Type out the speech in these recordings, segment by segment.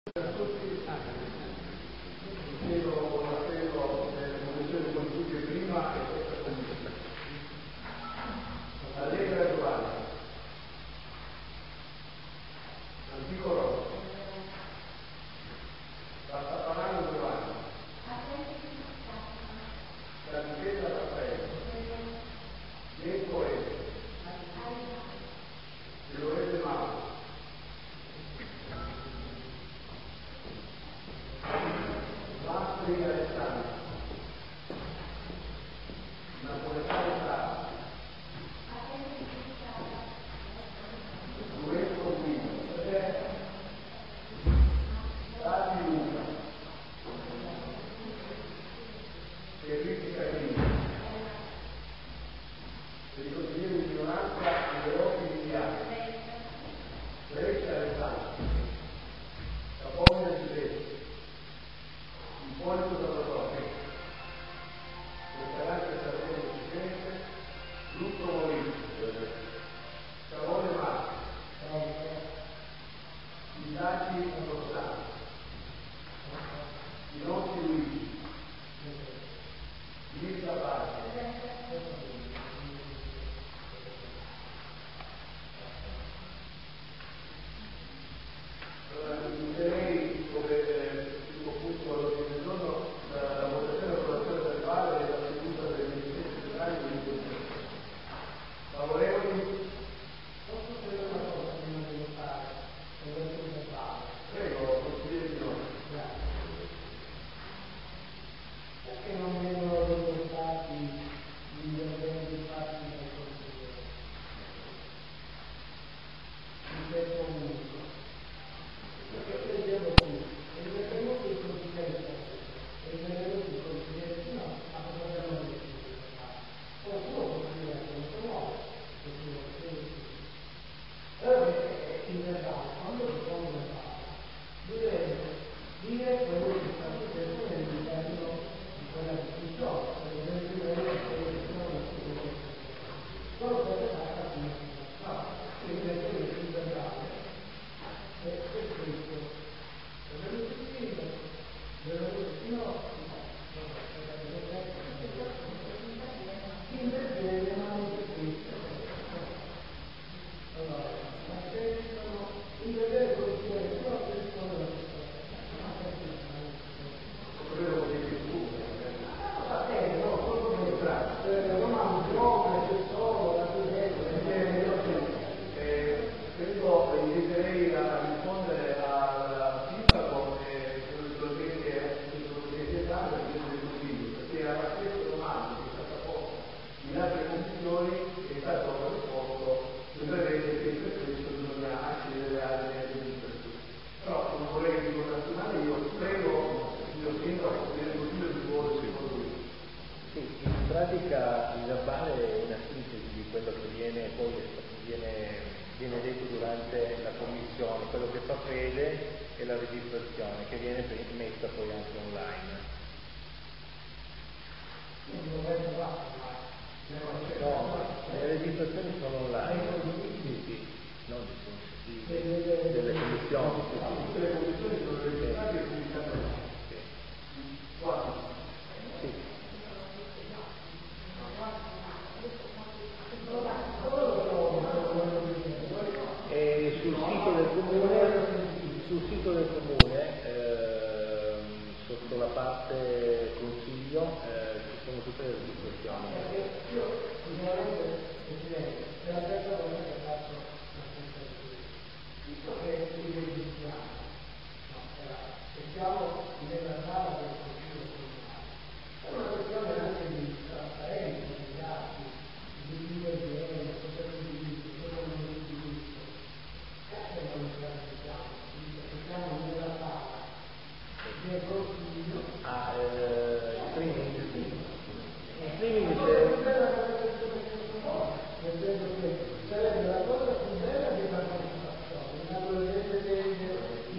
Sarebbe la cosa più bella di una partecipazione, naturalmente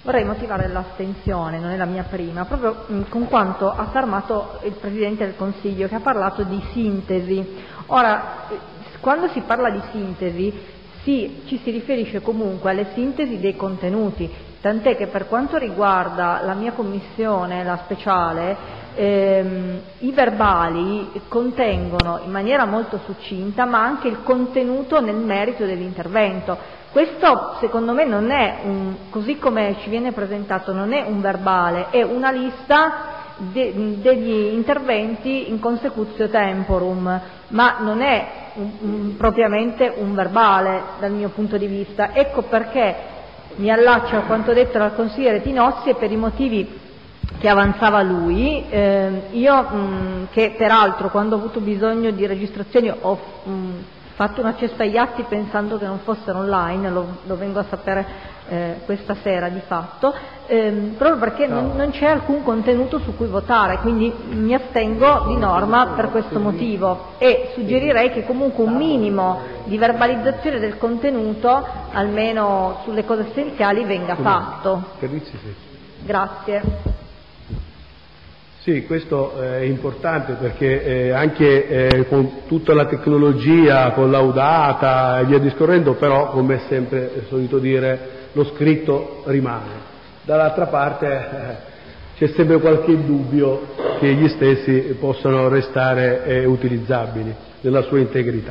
Vorrei motivare l'astensione, non è la mia prima, proprio con quanto ha affermato il Presidente del Consiglio, che ha parlato di sintesi. Ora, quando si parla di sintesi, ci si riferisce comunque alle sintesi dei contenuti, tant'è che per quanto riguarda la mia commissione, la speciale, i verbali contengono in maniera molto succinta, ma anche il contenuto nel merito dell'intervento. Questo secondo me non è così come ci viene presentato, non è un verbale, è una lista degli interventi in consecutio temporum, ma non è propriamente un verbale dal mio punto di vista. Ecco perché mi allaccio a quanto detto dal consigliere Tinozzi e per i motivi che avanzava lui. Io che peraltro quando ho avuto bisogno di registrazioni ho fatto un accesso agli atti pensando che non fossero online, lo vengo a sapere questa sera di fatto, proprio perché non c'è alcun contenuto su cui votare, quindi mi astengo di norma per questo motivo e suggerirei che comunque un minimo di verbalizzazione del contenuto, almeno sulle cose essenziali, venga fatto. Grazie. Sì, questo è importante perché anche con tutta la tecnologia collaudata e via discorrendo, però come è sempre solito dire, lo scritto rimane. Dall'altra parte c'è sempre qualche dubbio che gli stessi possano restare utilizzabili nella sua integrità.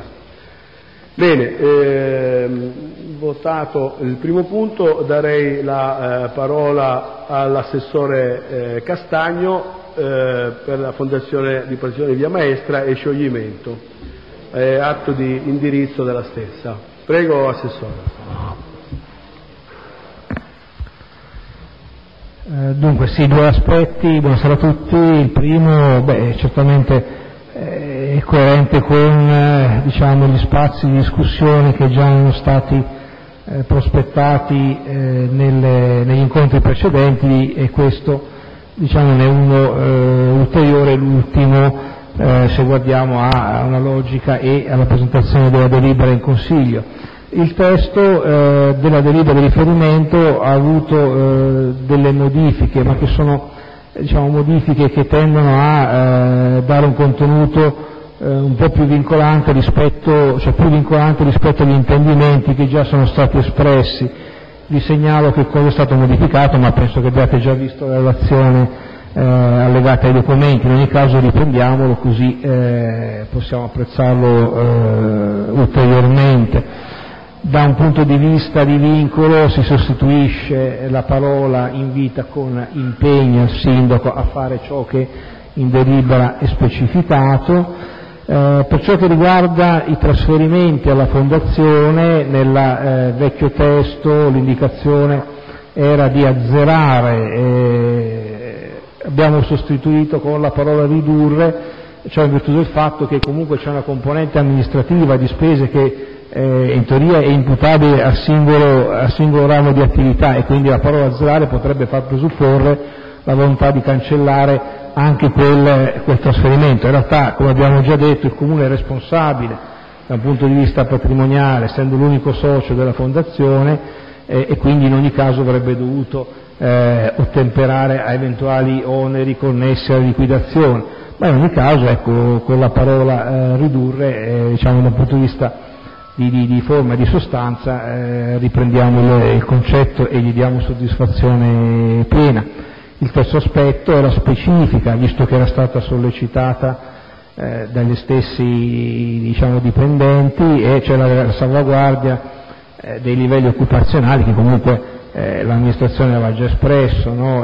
Bene, votato il primo punto, darei la parola all'assessore Castagno per la Fondazione di Protezione Via Maestra e scioglimento, atto di indirizzo della stessa. Prego, Assessore. Dunque sì, due aspetti, buonasera a tutti. Il primo, certamente è coerente con gli spazi di discussione che già erano stati prospettati negli incontri precedenti, e questo ne è uno ulteriore, l'ultimo, se guardiamo a una logica e alla presentazione della delibera in Consiglio. Il testo della delibera di riferimento ha avuto delle modifiche, ma che sono modifiche che tendono a dare un contenuto un po' più vincolante rispetto agli intendimenti che già sono stati espressi. Vi segnalo che cosa è stato modificato, ma penso che abbiate già visto la relazione allegata ai documenti. In ogni caso riprendiamolo, così possiamo apprezzarlo ulteriormente. Da un punto di vista di vincolo si sostituisce la parola invita con impegna il sindaco a fare ciò che in delibera è specificato. Per ciò che riguarda i trasferimenti alla Fondazione, nel vecchio testo l'indicazione era di azzerare, abbiamo sostituito con la parola ridurre, cioè in virtù del fatto che comunque c'è una componente amministrativa di spese che in teoria è imputabile al singolo ramo di attività, e quindi la parola azzerare potrebbe far presupporre la volontà di cancellare anche quel trasferimento. In realtà, come abbiamo già detto, il Comune è responsabile da un punto di vista patrimoniale, essendo l'unico socio della Fondazione, e quindi in ogni caso avrebbe dovuto ottemperare a eventuali oneri connessi alla liquidazione. Ma in ogni caso, ecco, con la parola ridurre, da un punto di vista di forma e di sostanza, riprendiamo il concetto e gli diamo soddisfazione piena. Il terzo aspetto è la specifica, visto che era stata sollecitata dagli stessi dipendenti, e c'è la salvaguardia dei livelli occupazionali, che comunque l'amministrazione aveva già espresso, no?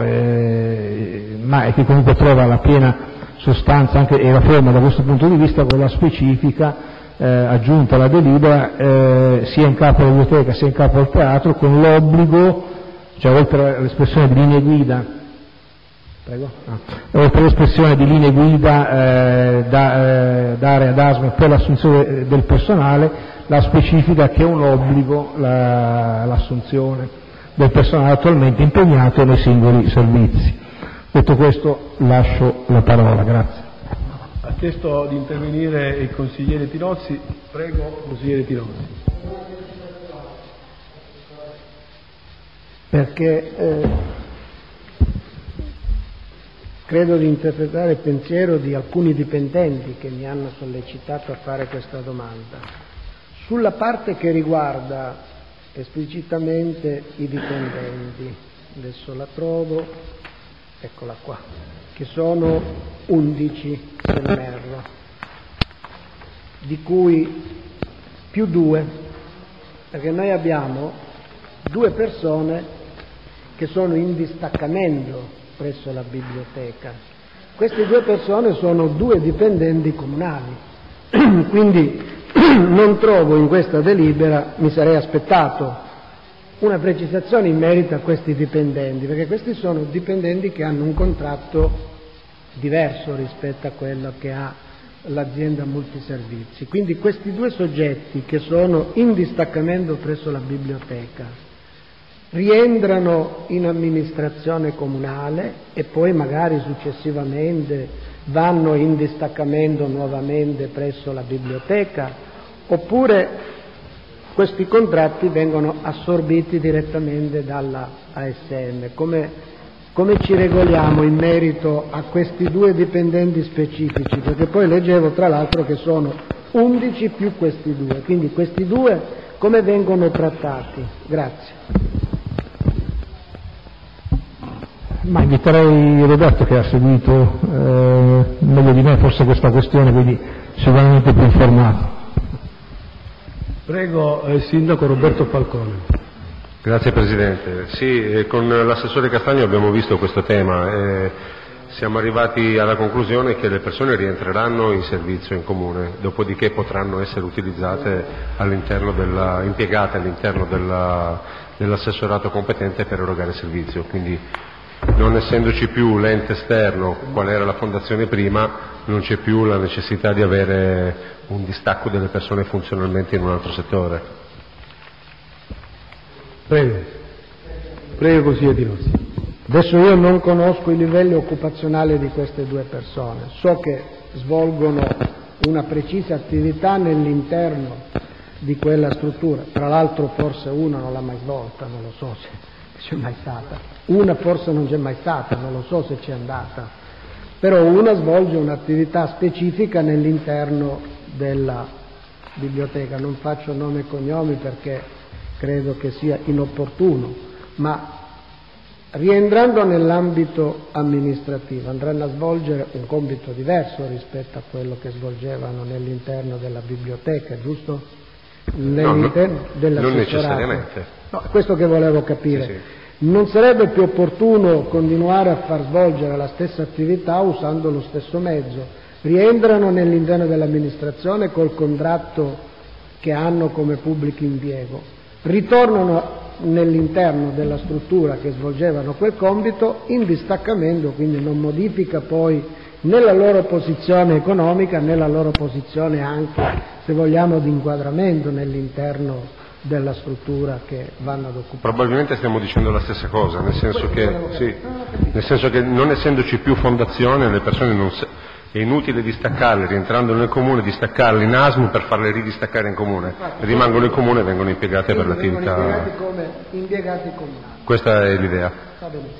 Ma che comunque trova la piena sostanza anche e la forma da questo punto di vista, con la specifica aggiunta alla delibera sia in capo alla biblioteca sia in capo al teatro, con l'obbligo, cioè oltre all'espressione di linee guida, oltre all'espressione di linee guida dare ad ASM per l'assunzione del personale, la specifica che è un obbligo l'assunzione del personale attualmente impegnato nei singoli servizi. Detto questo, lascio la parola. Grazie. Ha chiesto di intervenire il consigliere Tinozzi. Prego, consigliere Tinozzi. perché credo di interpretare il pensiero di alcuni dipendenti che mi hanno sollecitato a fare questa domanda. Sulla parte che riguarda esplicitamente i dipendenti, adesso la trovo, eccola qua, che sono 11 se non erro, di cui più 2, perché noi abbiamo 2 persone che sono in distaccamento presso la biblioteca. Queste 2 persone sono 2 dipendenti comunali, quindi non trovo in questa delibera, mi sarei aspettato una precisazione in merito a questi dipendenti, perché questi sono dipendenti che hanno un contratto diverso rispetto a quello che ha l'azienda multiservizi. Quindi questi 2 soggetti che sono in distaccamento presso la biblioteca rientrano in amministrazione comunale e poi magari successivamente vanno in distaccamento nuovamente presso la biblioteca, oppure questi contratti vengono assorbiti direttamente dalla ASM. Come ci regoliamo in merito a questi 2 dipendenti specifici? Perché poi leggevo tra l'altro che sono 11 più questi 2, quindi questi 2 come vengono trattati? Grazie. Ma inviterei Roberto, che ha seguito meglio di me forse questa questione, quindi sicuramente più informato. Prego il sindaco Roberto Falcone. Grazie Presidente. Sì, con l'assessore Castagno abbiamo visto questo tema e siamo arrivati alla conclusione che le persone rientreranno in servizio in comune, dopodiché potranno essere utilizzate impiegate all'interno dell'assessorato competente per erogare servizio. Quindi, non essendoci più l'ente esterno, qual era la fondazione prima, non c'è più la necessità di avere un distacco delle persone funzionalmente in un altro settore. Prego consigliere Di Rossi. Adesso io non conosco i livelli occupazionali di queste 2 persone, so che svolgono una precisa attività nell'interno di quella struttura, tra l'altro forse una non l'ha mai svolta, non lo so se c'è mai stata, una forse non c'è mai stata, non lo so se c'è andata, però una svolge un'attività specifica nell'interno della biblioteca, non faccio nome e cognomi perché credo che sia inopportuno, ma rientrando nell'ambito amministrativo andranno a svolgere un compito diverso rispetto a quello che svolgevano nell'interno della biblioteca, giusto? Nell'interno non necessariamente. No, questo che volevo capire. Sì. Non sarebbe più opportuno continuare a far svolgere la stessa attività usando lo stesso mezzo? Rientrano nell'interno dell'amministrazione col contratto che hanno come pubblico impiego, ritornano nell'interno della struttura che svolgevano quel compito in distaccamento, quindi non modifica poi né la loro posizione economica né la loro posizione anche, se vogliamo, di inquadramento nell'interno della struttura che vanno ad occupare. Probabilmente stiamo dicendo la stessa cosa, nel senso che non essendoci più fondazione, le persone è inutile distaccarle, rientrando nel comune, distaccarle in ASM per farle ridistaccare in comune. Rimangono in comune e vengono impiegate per l'attività. Impiegati come impiegati comunali. Questa è l'idea. Va benissimo.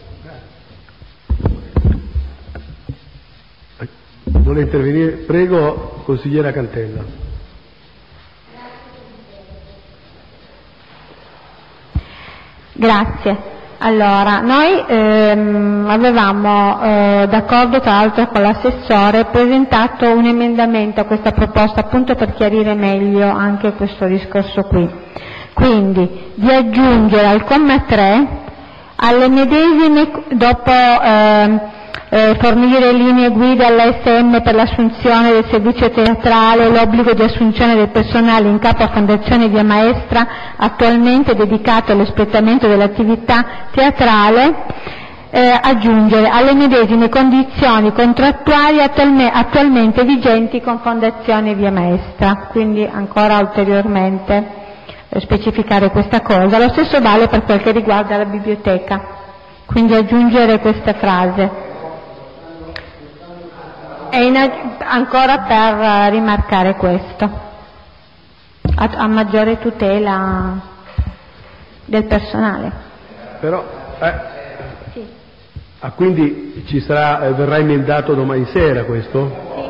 Vuole intervenire? Prego, consigliera Cantella. Grazie. Allora, noi avevamo, d'accordo tra l'altro con l'assessore, presentato un emendamento a questa proposta appunto per chiarire meglio anche questo discorso qui. Quindi, di aggiungere al comma 3 alle medesime, dopo fornire linee guida all'ASM per l'assunzione del servizio teatrale, l'obbligo di assunzione del personale in capo a Fondazione Via Maestra attualmente dedicato all'espletamento dell'attività teatrale, aggiungere alle medesime condizioni contrattuali attualmente vigenti con Fondazione Via Maestra, quindi ancora ulteriormente specificare questa cosa. Lo stesso vale per quel che riguarda la biblioteca, quindi aggiungere questa frase. E ancora per rimarcare questo, a maggiore tutela del personale. Però, Sì. quindi verrà emendato domani sera questo? Sì.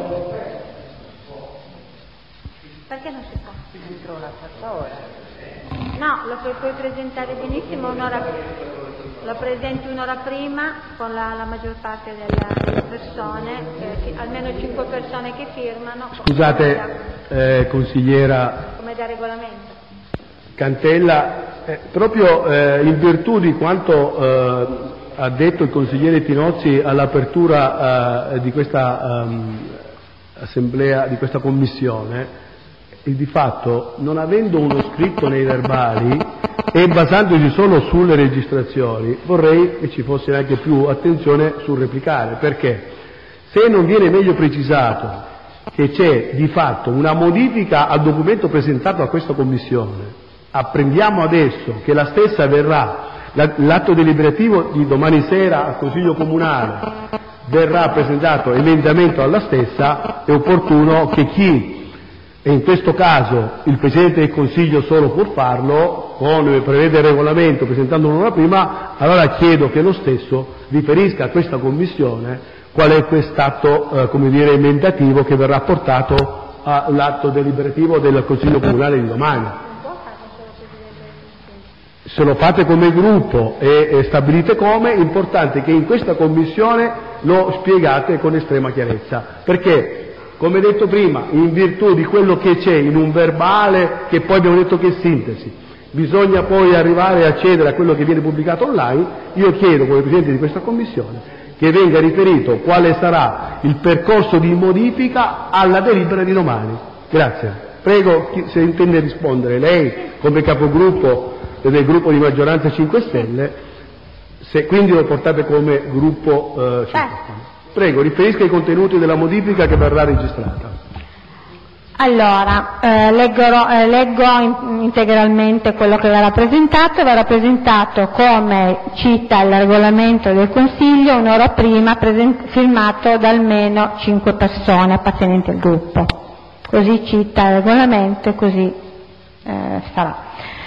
Perché non si può? Entro una certa ora. No, lo puoi presentare benissimo lo presenti un'ora prima con la maggior parte delle persone, almeno 5 persone che firmano. Scusate, consigliera Come da regolamento. Cantella, proprio in virtù di quanto ha detto il consigliere Tinozzi all'apertura di questa assemblea, di questa commissione, e di fatto non avendo uno scritto nei verbali e basandosi solo sulle registrazioni, vorrei che ci fosse anche più attenzione sul replicare, perché se non viene meglio precisato che c'è di fatto una modifica al documento presentato a questa commissione, apprendiamo adesso che la stessa verrà, l'atto deliberativo di domani sera al Consiglio Comunale verrà presentato emendamento alla stessa, è opportuno che chi, e in questo caso il Presidente del Consiglio solo può farlo, come prevede il regolamento presentando un'ora prima, allora chiedo che lo stesso riferisca a questa Commissione qual è quest'atto, emendativo che verrà portato all'atto deliberativo del Consiglio Comunale di domani. Se lo fate come gruppo e stabilite come, è importante che in questa Commissione lo spiegate con estrema chiarezza, perché come detto prima, in virtù di quello che c'è in un verbale, che poi abbiamo detto che è sintesi, bisogna poi arrivare a accedere a quello che viene pubblicato online, io chiedo come Presidente di questa Commissione che venga riferito quale sarà il percorso di modifica alla delibera di domani. Grazie. Prego, se intende rispondere lei come capogruppo del gruppo di maggioranza 5 Stelle, se quindi lo portate come gruppo 5 Stelle. Prego, riferisca i contenuti della modifica che verrà registrata. Allora, leggo integralmente quello che verrà presentato come cita il regolamento del Consiglio un'ora prima, firmato da almeno 5 persone appartenenti al gruppo. Così cita il regolamento e così sarà.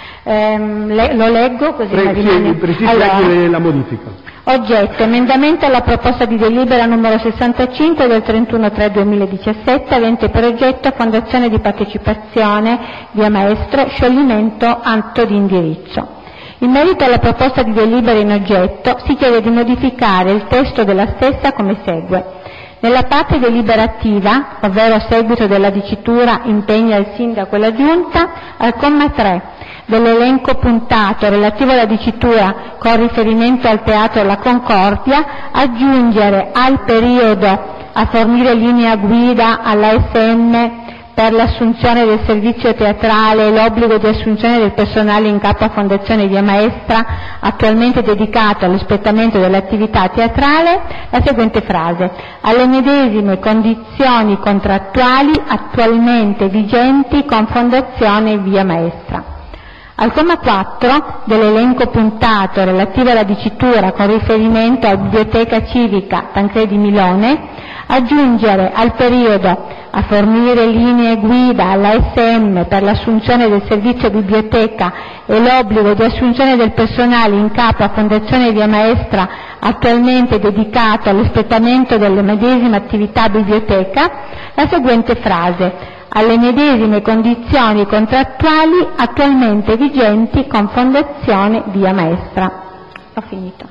Lo leggo così. Precisa la modifica. Oggetto: emendamento alla proposta di delibera numero 65 del 31/3/2017, avente per oggetto fondazione di partecipazione via Maestro, scioglimento atto di indirizzo. In merito alla proposta di delibera in oggetto, si chiede di modificare il testo della stessa come segue. Nella parte deliberativa, ovvero a seguito della dicitura impegna il sindaco e la giunta, al comma 3 dell'elenco puntato relativo alla dicitura con riferimento al Teatro La Concordia, aggiungere al periodo a fornire linea guida all'ASM per l'assunzione del servizio teatrale e l'obbligo di assunzione del personale in capo a Fondazione Via Maestra attualmente dedicato all'espletamento dell'attività teatrale, la seguente frase: alle medesime condizioni contrattuali attualmente vigenti con Fondazione Via Maestra. Al comma 4 dell'elenco puntato relativo alla dicitura con riferimento alla Biblioteca Civica Tancredi Milone, aggiungere al periodo a fornire linee guida all'ASM per l'assunzione del servizio biblioteca e l'obbligo di assunzione del personale in capo a Fondazione Via Maestra attualmente dedicato all'espletamento delle medesime attività biblioteca, la seguente frase: alle medesime condizioni contrattuali attualmente vigenti con Fondazione Via Maestra. Ho finito.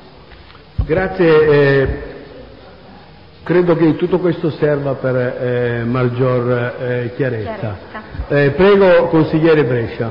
Grazie. Credo che tutto questo serva per maggior chiarezza. Prego, consigliere Brescia.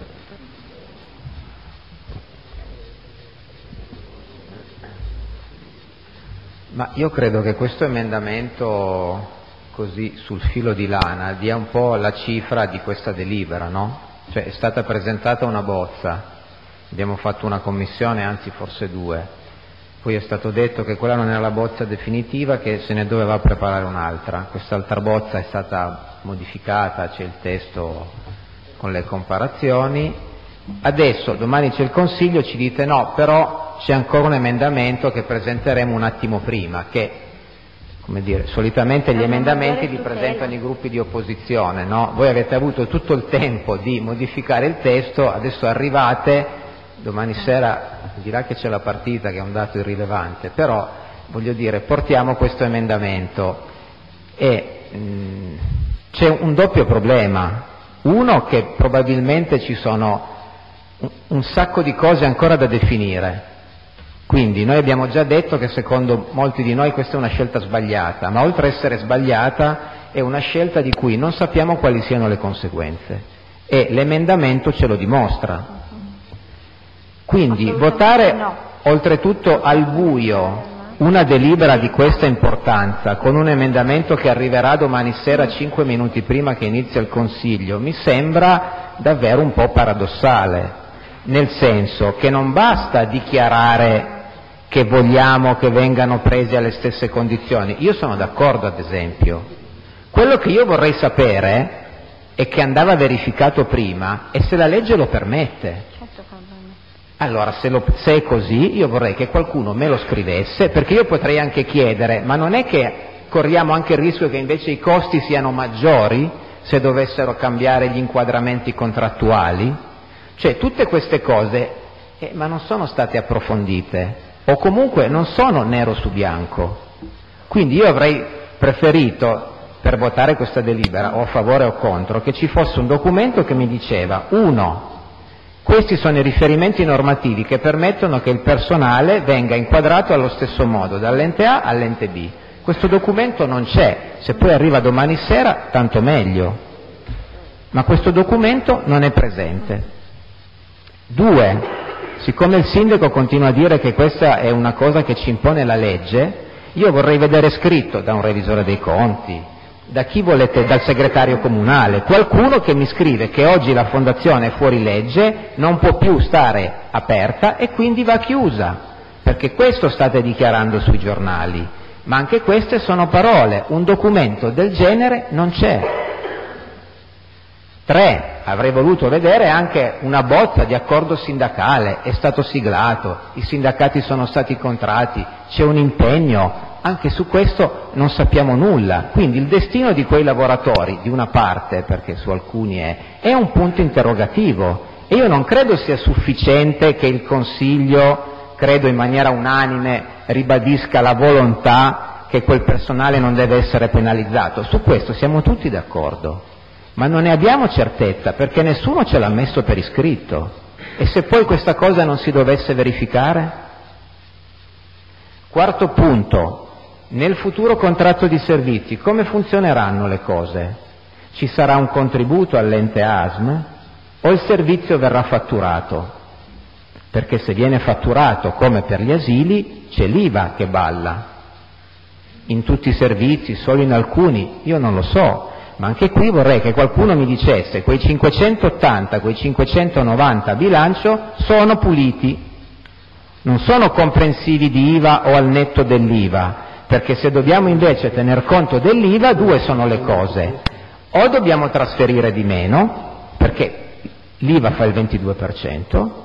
Ma io credo che questo emendamento, così sul filo di lana, dia un po' la cifra di questa delibera, no? Cioè è stata presentata una bozza, abbiamo fatto una commissione, anzi forse 2, poi è stato detto che quella non era la bozza definitiva, che se ne doveva preparare un'altra, quest'altra bozza è stata modificata, c'è il testo con le comparazioni, adesso domani c'è il Consiglio, ci dite no, però c'è ancora un emendamento che presenteremo un attimo prima, che come dire, solitamente gli emendamenti li presentano i gruppi di opposizione, no? Voi avete avuto tutto il tempo di modificare il testo, adesso arrivate domani sera, al di là che c'è la partita che è un dato irrilevante, però voglio dire, portiamo questo emendamento e c'è un doppio problema. Uno, che probabilmente ci sono un sacco di cose ancora da definire. Quindi noi abbiamo già detto che secondo molti di noi questa è una scelta sbagliata, ma oltre ad essere sbagliata è una scelta di cui non sappiamo quali siano le conseguenze e l'emendamento ce lo dimostra. Quindi votare oltretutto al buio una delibera di questa importanza con un emendamento che arriverà domani sera 5 minuti prima che inizia il Consiglio mi sembra davvero un po' paradossale, nel senso che non basta dichiarare che vogliamo che vengano presi alle stesse condizioni. Io sono d'accordo, ad esempio. Quello che io vorrei sapere e che andava verificato prima è se la legge lo permette. Allora, se è così, io vorrei che qualcuno me lo scrivesse, perché io potrei anche chiedere, ma non è che corriamo anche il rischio che invece i costi siano maggiori se dovessero cambiare gli inquadramenti contrattuali? Cioè, tutte queste cose, ma non sono state approfondite, o comunque non sono nero su bianco. Quindi io avrei preferito, per votare questa delibera, o a favore o contro, che ci fosse un documento che mi diceva, 1, questi sono i riferimenti normativi che permettono che il personale venga inquadrato allo stesso modo, dall'ente A all'ente B. Questo documento non c'è, se poi arriva domani sera tanto meglio, ma questo documento non è presente. 2, siccome il sindaco continua a dire che questa è una cosa che ci impone la legge, io vorrei vedere scritto da un revisore dei conti, da chi volete, dal segretario comunale, qualcuno che mi scrive che oggi la fondazione è fuori legge, non può più stare aperta e quindi va chiusa, perché questo state dichiarando sui giornali, ma anche queste sono parole, un documento del genere non c'è. 3, avrei voluto vedere anche una bozza di accordo sindacale, è stato siglato, i sindacati sono stati contratti, c'è un impegno, anche su questo non sappiamo nulla, quindi il destino di quei lavoratori, di una parte, perché su alcuni è un punto interrogativo e io non credo sia sufficiente che il Consiglio, credo in maniera unanime, ribadisca la volontà che quel personale non deve essere penalizzato, su questo siamo tutti d'accordo. Ma non ne abbiamo certezza perché nessuno ce l'ha messo per iscritto. E se poi questa cosa non si dovesse verificare? 4 punto, nel futuro contratto di servizi come funzioneranno le cose? Ci sarà un contributo all'ente ASM o il servizio verrà fatturato? Perché se viene fatturato come per gli asili c'è l'IVA che balla. In tutti i servizi, solo in alcuni, io non lo so. Ma anche qui vorrei che qualcuno mi dicesse quei 580, quei 590 a bilancio sono puliti, non sono comprensivi di IVA o al netto dell'IVA, perché se dobbiamo invece tener conto dell'IVA, 2 sono le cose: o dobbiamo trasferire di meno, perché l'IVA fa il 22%,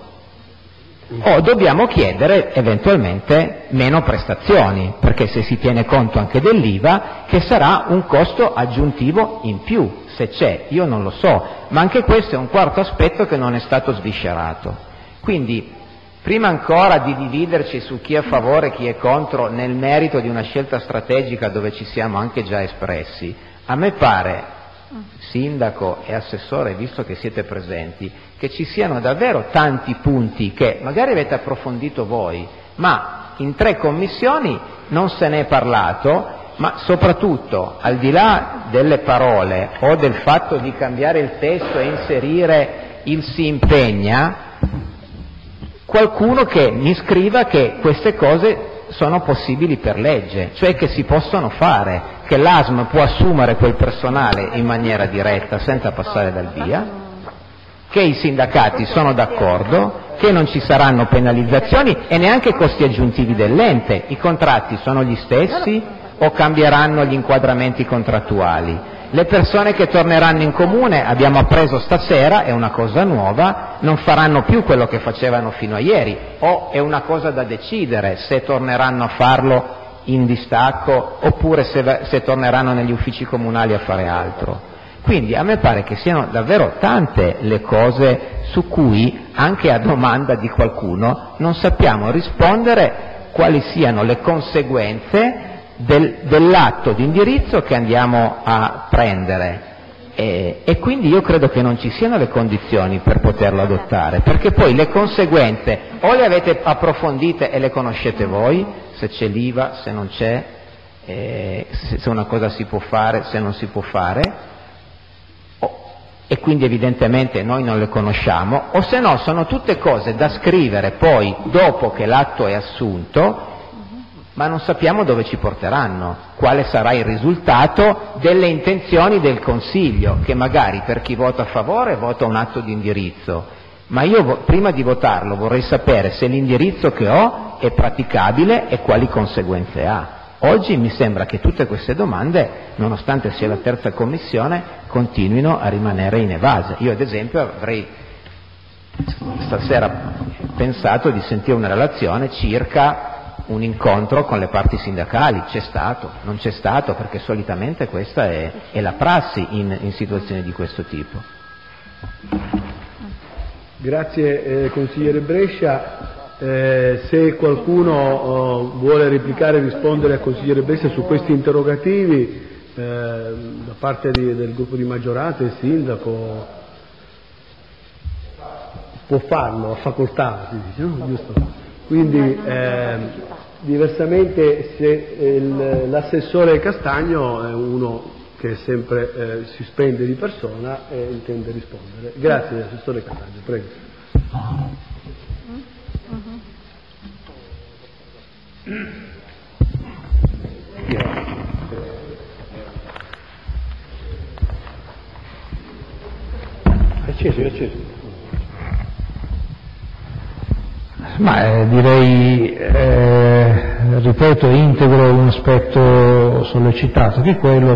o dobbiamo chiedere eventualmente meno prestazioni, perché se si tiene conto anche dell'IVA, che sarà un costo aggiuntivo in più, se c'è, io non lo so, ma anche questo è un quarto aspetto che non è stato sviscerato. Quindi, prima ancora di dividerci su chi è a favore e chi è contro nel merito di una scelta strategica dove ci siamo anche già espressi, a me pare, sindaco e assessore, visto che siete presenti, che ci siano davvero tanti punti che magari avete approfondito voi, ma in 3 commissioni non se ne è parlato, ma soprattutto, al di là delle parole o del fatto di cambiare il testo e inserire il si impegna, qualcuno che mi scriva che queste cose sono possibili per legge, cioè che si possono fare, che l'ASM può assumere quel personale in maniera diretta senza passare dal via, che i sindacati sono d'accordo, che non ci saranno penalizzazioni e neanche costi aggiuntivi dell'ente, i contratti sono gli stessi o cambieranno gli inquadramenti contrattuali. Le persone che torneranno in comune, abbiamo appreso stasera, è una cosa nuova, non faranno più quello che facevano fino a ieri, o è una cosa da decidere se torneranno a farlo in distacco oppure se torneranno negli uffici comunali a fare altro. Quindi a me pare che siano davvero tante le cose su cui, anche a domanda di qualcuno, non sappiamo rispondere quali siano le conseguenze dell'atto di indirizzo che andiamo a prendere. E quindi io credo che non ci siano le condizioni per poterlo adottare, perché poi le conseguenze o le avete approfondite e le conoscete voi, se c'è l'IVA, se non c'è, se una cosa si può fare, se non si può fare, e quindi evidentemente noi non le conosciamo, o se no sono tutte cose da scrivere poi dopo che l'atto è assunto, ma non sappiamo dove ci porteranno, quale sarà il risultato delle intenzioni del Consiglio, che magari per chi vota a favore vota un atto di indirizzo, ma io prima di votarlo vorrei sapere se l'indirizzo che ho è praticabile e quali conseguenze ha. Oggi mi sembra che tutte queste domande, nonostante sia la terza commissione, continuino a rimanere inevase. Io ad esempio avrei stasera pensato di sentire una relazione circa un incontro con le parti sindacali. C'è stato? Non c'è stato? Perché solitamente questa è la prassi in situazioni di questo tipo. Grazie consigliere Brescia. Se qualcuno vuole replicare e rispondere al consigliere Brescia su questi interrogativi da parte del gruppo di maggioranza, il sindaco può farlo, a facoltà si dice, no? Giusto? Quindi diversamente se l'assessore Castagno è uno che sempre si spende di persona e intende rispondere. Grazie assessore Castagno, prego. Acceso. Ma direi, ripeto, integro un aspetto sollecitato, che è quello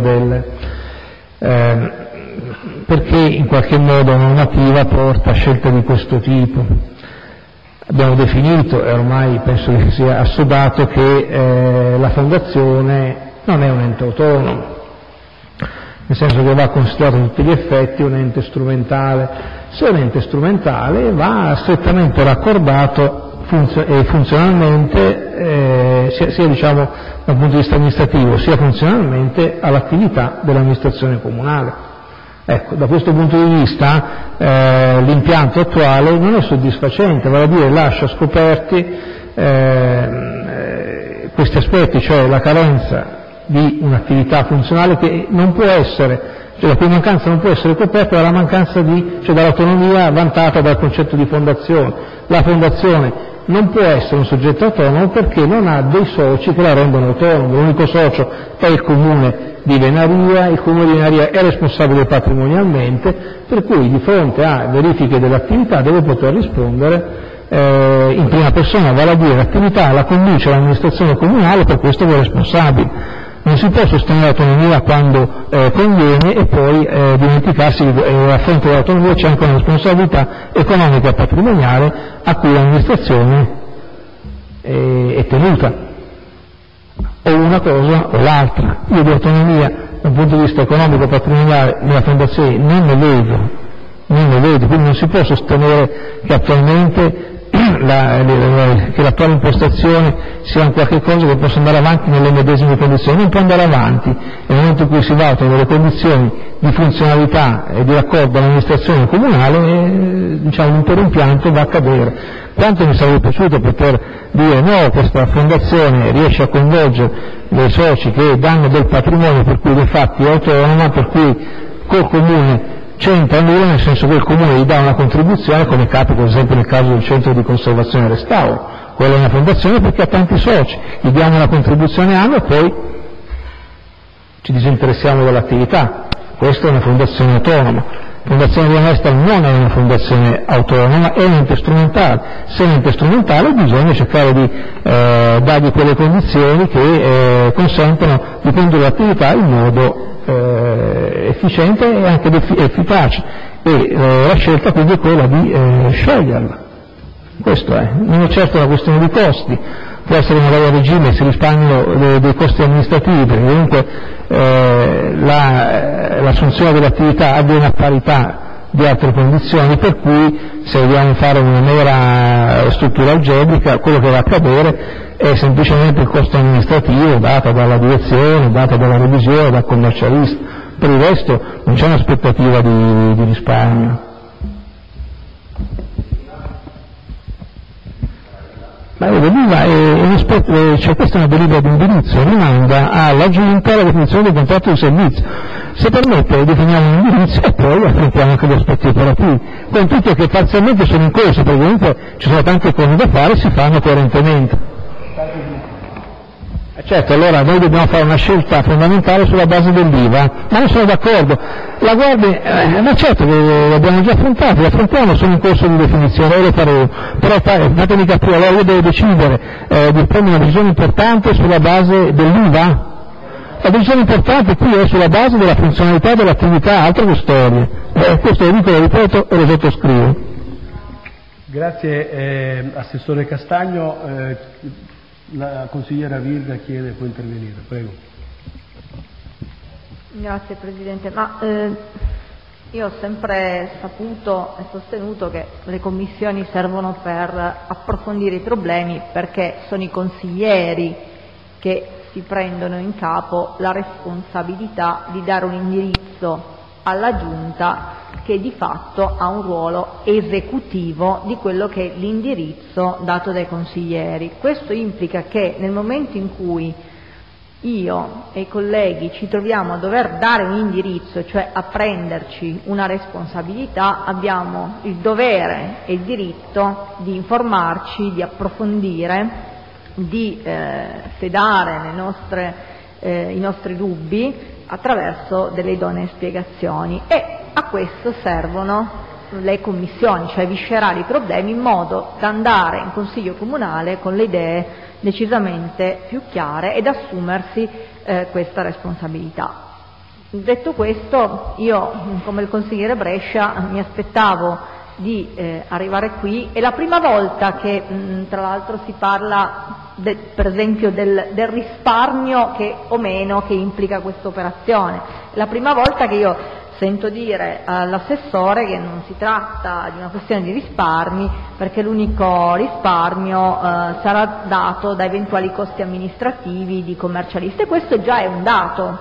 perché in qualche modo una normativa porta a scelte di questo tipo. Abbiamo definito, e ormai penso che sia assodato, che la Fondazione non è un ente autonomo, nel senso che va considerato a tutti gli effetti un ente strumentale. Se è un ente strumentale va strettamente raccordato funzionalmente, sia diciamo dal punto di vista amministrativo, sia funzionalmente all'attività dell'amministrazione comunale. Ecco, da questo punto di vista l'impianto attuale non è soddisfacente, vale a dire lascia scoperti questi aspetti, cioè la carenza di un'attività funzionale che non può essere, cioè la cui mancanza non può essere coperta dalla mancanza dall'autonomia vantata dal concetto di fondazione. La fondazione non può essere un soggetto autonomo perché non ha dei soci che la rendono autonoma. L'unico socio è il comune di Venaria, il comune di Venaria è responsabile patrimonialmente, per cui di fronte a verifiche dell'attività deve poter rispondere in prima persona, vale a dire l'attività la conduce l'amministrazione comunale, per questo è responsabile. Non si può sostenere l'autonomia quando conviene e poi dimenticarsi che a fronte dell'autonomia c'è anche una responsabilità economica e patrimoniale a cui l'amministrazione è tenuta, o una cosa o l'altra. Io di autonomia dal punto di vista economico e patrimoniale nella fondazione non ne vedo, quindi non si può sostenere che attualmente che l'attuale impostazione sia un qualche cosa che possa andare avanti nelle medesime condizioni. Non può andare avanti nel momento in cui si valutano delle condizioni di funzionalità e di raccordo all'amministrazione comunale, l'intero impianto va a cadere. Quanto mi sarebbe piaciuto poter dire no, questa fondazione riesce a coinvolgere dei soci che danno del patrimonio per cui di fatti è autonoma, per cui col comune c'entra nulla, nel senso che il comune gli dà una contribuzione, come capita ad esempio nel caso del centro di conservazione e restauro. Quella è una fondazione perché ha tanti soci, gli diamo una contribuzione annua e poi ci disinteressiamo dell'attività. Questa è una fondazione autonoma. La Fondazione Via Maestra non è una fondazione autonoma, è un ente strumentale. Se è un ente strumentale bisogna cercare di dargli quelle condizioni che consentono di condurre l'attività in modo efficiente e anche efficace, e la scelta quindi è quella di sceglierla. Questo è, non è certo una questione di costi, può essere una varia regime, si risparmiano dei costi amministrativi, perché comunque l'assunzione dell'attività avviene a parità di altre condizioni, per cui se vogliamo fare una mera struttura algebrica, quello che va a accadere è semplicemente il costo amministrativo dato dalla direzione, dato dalla revisione, dal commercialista. Per il resto non c'è un'aspettativa di risparmio. Ma c'è questa è una delibera di indirizzo, rimanda alla Giunta la definizione del contratto di servizio. Se permette definiamo un indirizzo e poi affrontiamo anche gli aspetti operativi, con tutto che parzialmente sono in corso, perché comunque ci sono tante cose da fare e si fanno coerentemente. Certo, allora noi dobbiamo fare una scelta fondamentale sulla base dell'IVA, ma non sono d'accordo. La guardi, ma certo che l'abbiamo già affrontato, lo affrontiamo, sono in corso di definizione, lo faremo, però fatemi capire, allora io devo decidere di prendere una decisione importante sulla base dell'IVA. La decisione importante qui è sulla base della funzionalità dell'attività, altre che storie. Questo lo dico, lo ripeto e lo sottoscrivo. Grazie Assessore Castagno. La consigliera Virga chiede, può intervenire, prego. Grazie Presidente, io ho sempre saputo e sostenuto che le commissioni servono per approfondire i problemi, perché sono i consiglieri che si prendono in capo la responsabilità di dare un indirizzo alla Giunta che di fatto ha un ruolo esecutivo di quello che è l'indirizzo dato dai consiglieri. Questo implica che nel momento in cui io e i colleghi ci troviamo a dover dare un indirizzo, cioè a prenderci una responsabilità, abbiamo il dovere e il diritto di informarci, di approfondire, di sedare i nostri dubbi attraverso delle idonee spiegazioni, e a questo servono le commissioni, cioè viscerare i problemi in modo da andare in Consiglio Comunale con le idee decisamente più chiare ed assumersi questa responsabilità. Detto questo, io come il consigliere Brescia mi aspettavo di arrivare qui, è la prima volta che tra l'altro si parla per esempio del risparmio o meno che implica questa operazione. È la prima volta che io sento dire all'assessore che non si tratta di una questione di risparmi, perché l'unico risparmio sarà dato da eventuali costi amministrativi di commercialisti, e questo già è un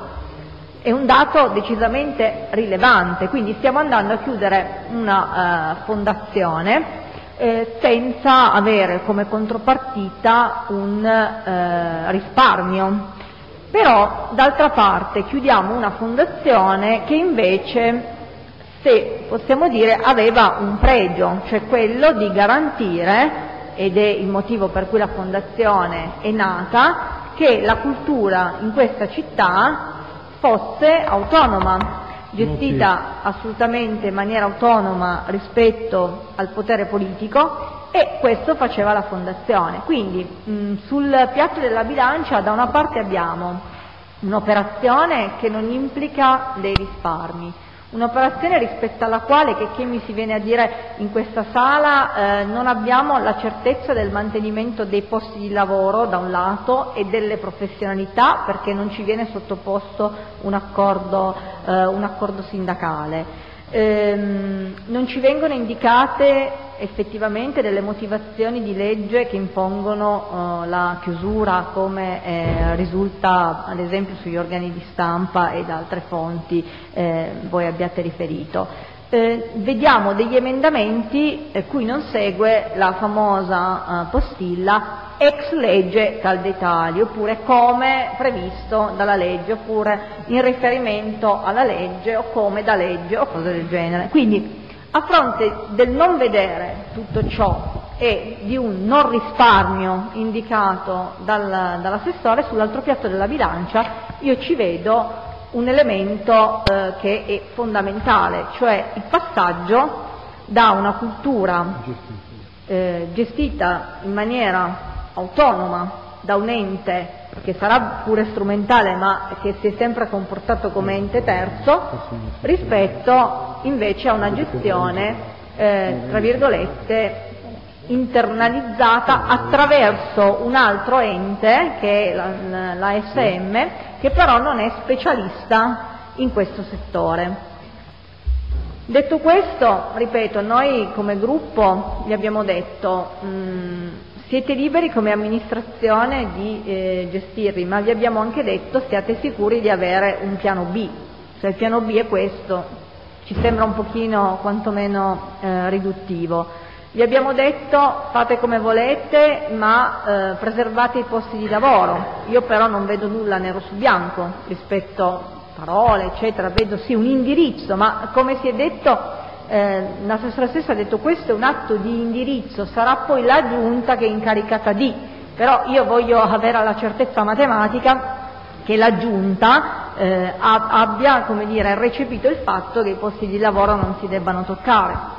dato decisamente rilevante. Quindi stiamo andando a chiudere una fondazione senza avere come contropartita un risparmio. Però d'altra parte chiudiamo una fondazione che invece, se possiamo dire, aveva un pregio, cioè quello di garantire, ed è il motivo per cui la fondazione è nata, che la cultura in questa città fosse autonoma, gestita assolutamente in maniera autonoma rispetto al potere politico, e questo faceva la fondazione. Quindi sul piatto della bilancia da una parte abbiamo un'operazione che non implica dei risparmi, un'operazione rispetto alla quale, che mi si viene a dire in questa sala, non abbiamo la certezza del mantenimento dei posti di lavoro da un lato e delle professionalità, perché non ci viene sottoposto un accordo sindacale. Non ci vengono indicate effettivamente delle motivazioni di legge che impongono la chiusura, come risulta ad esempio sugli organi di stampa e da altre fonti voi abbiate riferito. Vediamo degli emendamenti cui non segue la famosa postilla ex legge tal dei tali, oppure come previsto dalla legge, oppure in riferimento alla legge, o come da legge, o cose del genere. Quindi, a fronte del non vedere tutto ciò e di un non risparmio indicato dall'assessore, sull'altro piatto della bilancia io ci vedo un elemento che è fondamentale, cioè il passaggio da una cultura gestita in maniera autonoma da un ente che sarà pure strumentale ma che si è sempre comportato come ente terzo, rispetto invece a una gestione tra virgolette internalizzata attraverso un altro ente che è l'ASM, che però non è specialista in questo settore. Detto questo, ripeto, noi come gruppo gli abbiamo detto siete liberi come amministrazione di gestirli, ma vi abbiamo anche detto siate sicuri di avere un piano B. Se il piano B è questo, ci sembra un pochino quantomeno riduttivo. Vi abbiamo detto fate come volete, ma preservate i posti di lavoro. Io però non vedo nulla nero su bianco rispetto a parole, eccetera, vedo sì un indirizzo, ma come si è detto, l'assessore stesso ha detto questo è un atto di indirizzo, sarà poi la Giunta che è incaricata di, però io voglio avere la certezza matematica che la Giunta abbia, come dire, recepito il fatto che i posti di lavoro non si debbano toccare.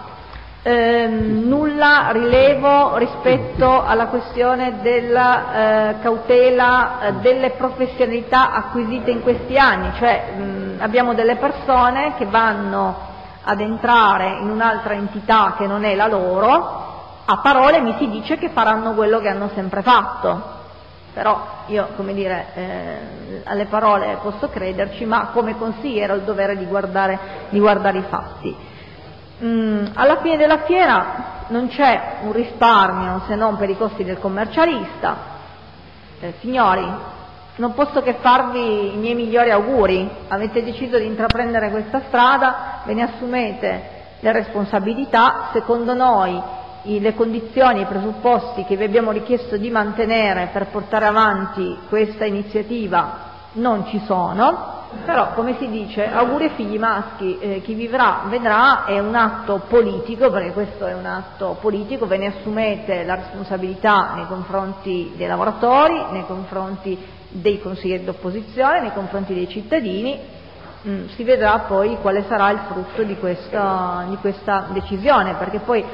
Nulla rilevo rispetto alla questione della cautela delle professionalità acquisite in questi anni, cioè abbiamo delle persone che vanno ad entrare in un'altra entità che non è la loro, a parole mi si dice che faranno quello che hanno sempre fatto, però io, come dire, alle parole posso crederci, ma come consigliere ho il dovere di guardare i fatti. Alla fine della fiera non c'è un risparmio se non per i costi del commercialista. Signori, non posso che farvi i miei migliori auguri, avete deciso di intraprendere questa strada, ve ne assumete le responsabilità, secondo noi le condizioni, i presupposti che vi abbiamo richiesto di mantenere per portare avanti questa iniziativa non ci sono. Però, come si dice, auguri ai figli maschi, chi vivrà vedrà, è un atto politico, perché questo è un atto politico, ve ne assumete la responsabilità nei confronti dei lavoratori, nei confronti dei consiglieri d'opposizione, nei confronti dei cittadini, si vedrà poi quale sarà il frutto di questa decisione, perché poi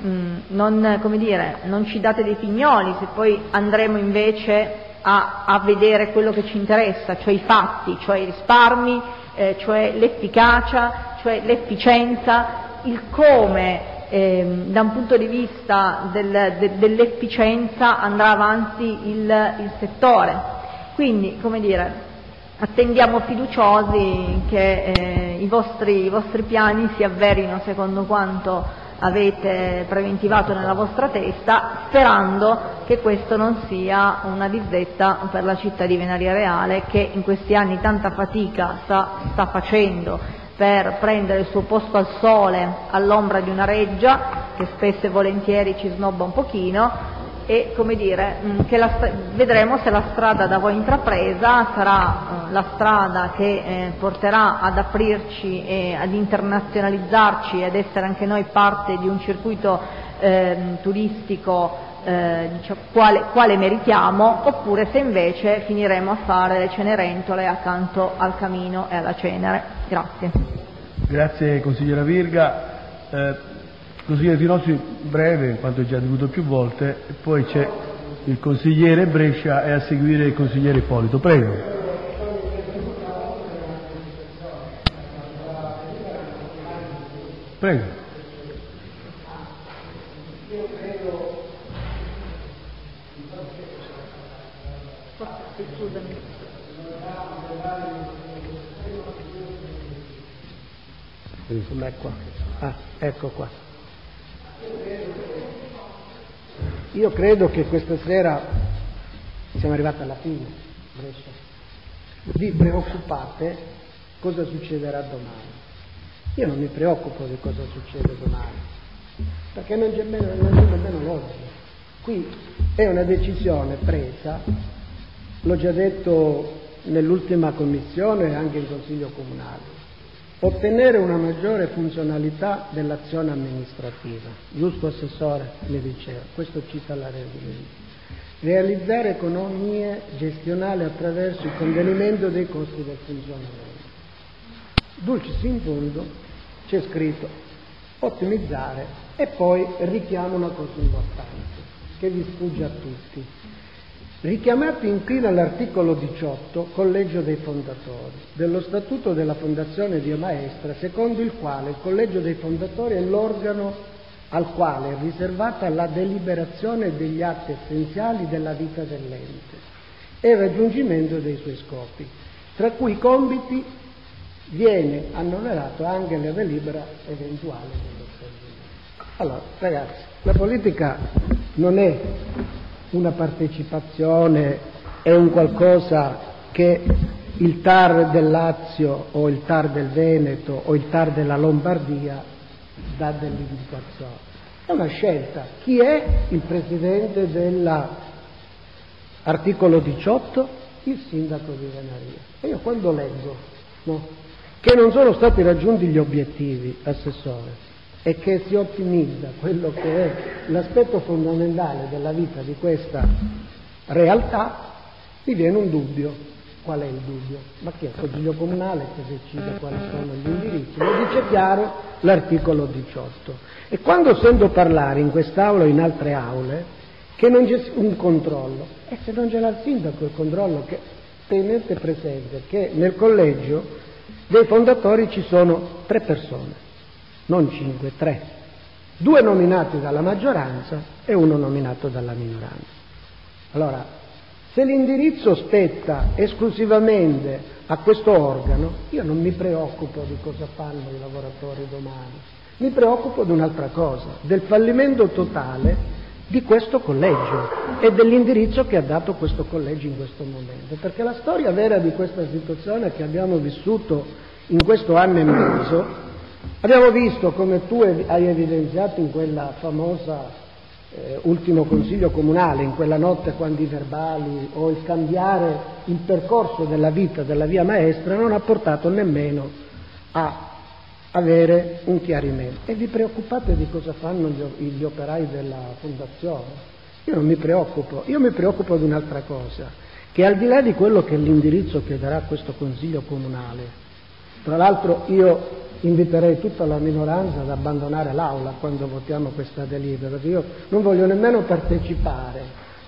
non ci date dei pignoli, se poi andremo invece a vedere quello che ci interessa, cioè i fatti, cioè i risparmi, cioè l'efficacia, cioè l'efficienza, il come da un punto di vista dell'efficienza andrà avanti il settore. Quindi, come dire, attendiamo fiduciosi che i vostri piani si avverino secondo quanto avete preventivato nella vostra testa, sperando che questo non sia una disdetta per la città di Venaria Reale, che in questi anni tanta fatica sta facendo per prendere il suo posto al sole all'ombra di una reggia che spesso e volentieri ci snobba un pochino, e come dire, vedremo se la strada da voi intrapresa sarà la strada che porterà ad aprirci e ad internazionalizzarci, ad essere anche noi parte di un circuito turistico quale meritiamo, oppure se invece finiremo a fare le cenerentole accanto al camino e alla cenere. Grazie. Grazie consigliera Virga. Consigliere Tinozzi, breve, in quanto è già dovuto più volte, e poi c'è il consigliere Brescia e a seguire il consigliere Ippolito. Prego. Prego. Com'è qua? Ah, ecco qua. Io credo che questa sera siamo arrivati alla fine, Brescia. Vi preoccupate cosa succederà domani. Io non mi preoccupo di cosa succede domani, perché non c'è nemmeno logica. Qui è una decisione presa, l'ho già detto nell'ultima commissione e anche in Consiglio Comunale. Ottenere una maggiore funzionalità dell'azione amministrativa, giusto Assessore mi diceva, questo cita la realizzare economie gestionali attraverso il contenimento dei costi del funzionamento. Dulcis in fundo c'è scritto ottimizzare e poi richiamo una cosa importante che vi sfugge a tutti. Richiamati infine all'articolo 18, Collegio dei Fondatori, dello Statuto della Fondazione Dio Maestra, secondo il quale il Collegio dei Fondatori è l'organo al quale è riservata la deliberazione degli atti essenziali della vita dell'ente e il raggiungimento dei suoi scopi, tra cui i compiti viene annoverato anche la delibera eventuale dello scioglimento. Allora, ragazzi, la politica non è una partecipazione, è un qualcosa che il TAR del Lazio o il TAR del Veneto o il TAR della Lombardia dà dell'indicazione. È una scelta. Chi è il presidente dell'articolo 18? Il sindaco di Venaria. E io quando leggo, no, che non sono stati raggiunti gli obiettivi, Assessore, e che si ottimizza quello che è l'aspetto fondamentale della vita di questa realtà, mi viene un dubbio. Qual è il dubbio? Ma chi è il Consiglio Comunale che decide quali sono gli indirizzi? Lo dice chiaro l'articolo 18. E quando sento parlare in quest'Aula o in altre aule che non c'è un controllo, e se non ce l'ha il sindaco il controllo, che tenete presente che nel collegio dei fondatori ci sono 3 persone, non 5, 3. 2 nominati dalla maggioranza e 1 nominato dalla minoranza. Allora, se l'indirizzo spetta esclusivamente a questo organo, io non mi preoccupo di cosa fanno i lavoratori domani, mi preoccupo di un'altra cosa, del fallimento totale di questo collegio e dell'indirizzo che ha dato questo collegio in questo momento, perché la storia vera di questa situazione che abbiamo vissuto in questo anno e mezzo, abbiamo visto, come tu hai evidenziato in quella famosa ultimo consiglio comunale, in quella notte quando i verbali o il cambiare il percorso della vita della via maestra non ha portato nemmeno a avere un chiarimento. E vi preoccupate di cosa fanno gli operai della fondazione? Io non mi preoccupo, io mi preoccupo di un'altra cosa, che al di là di quello che è l'indirizzo che darà questo consiglio comunale, tra l'altro io inviterei tutta la minoranza ad abbandonare l'Aula quando votiamo questa delibera, perché io non voglio nemmeno partecipare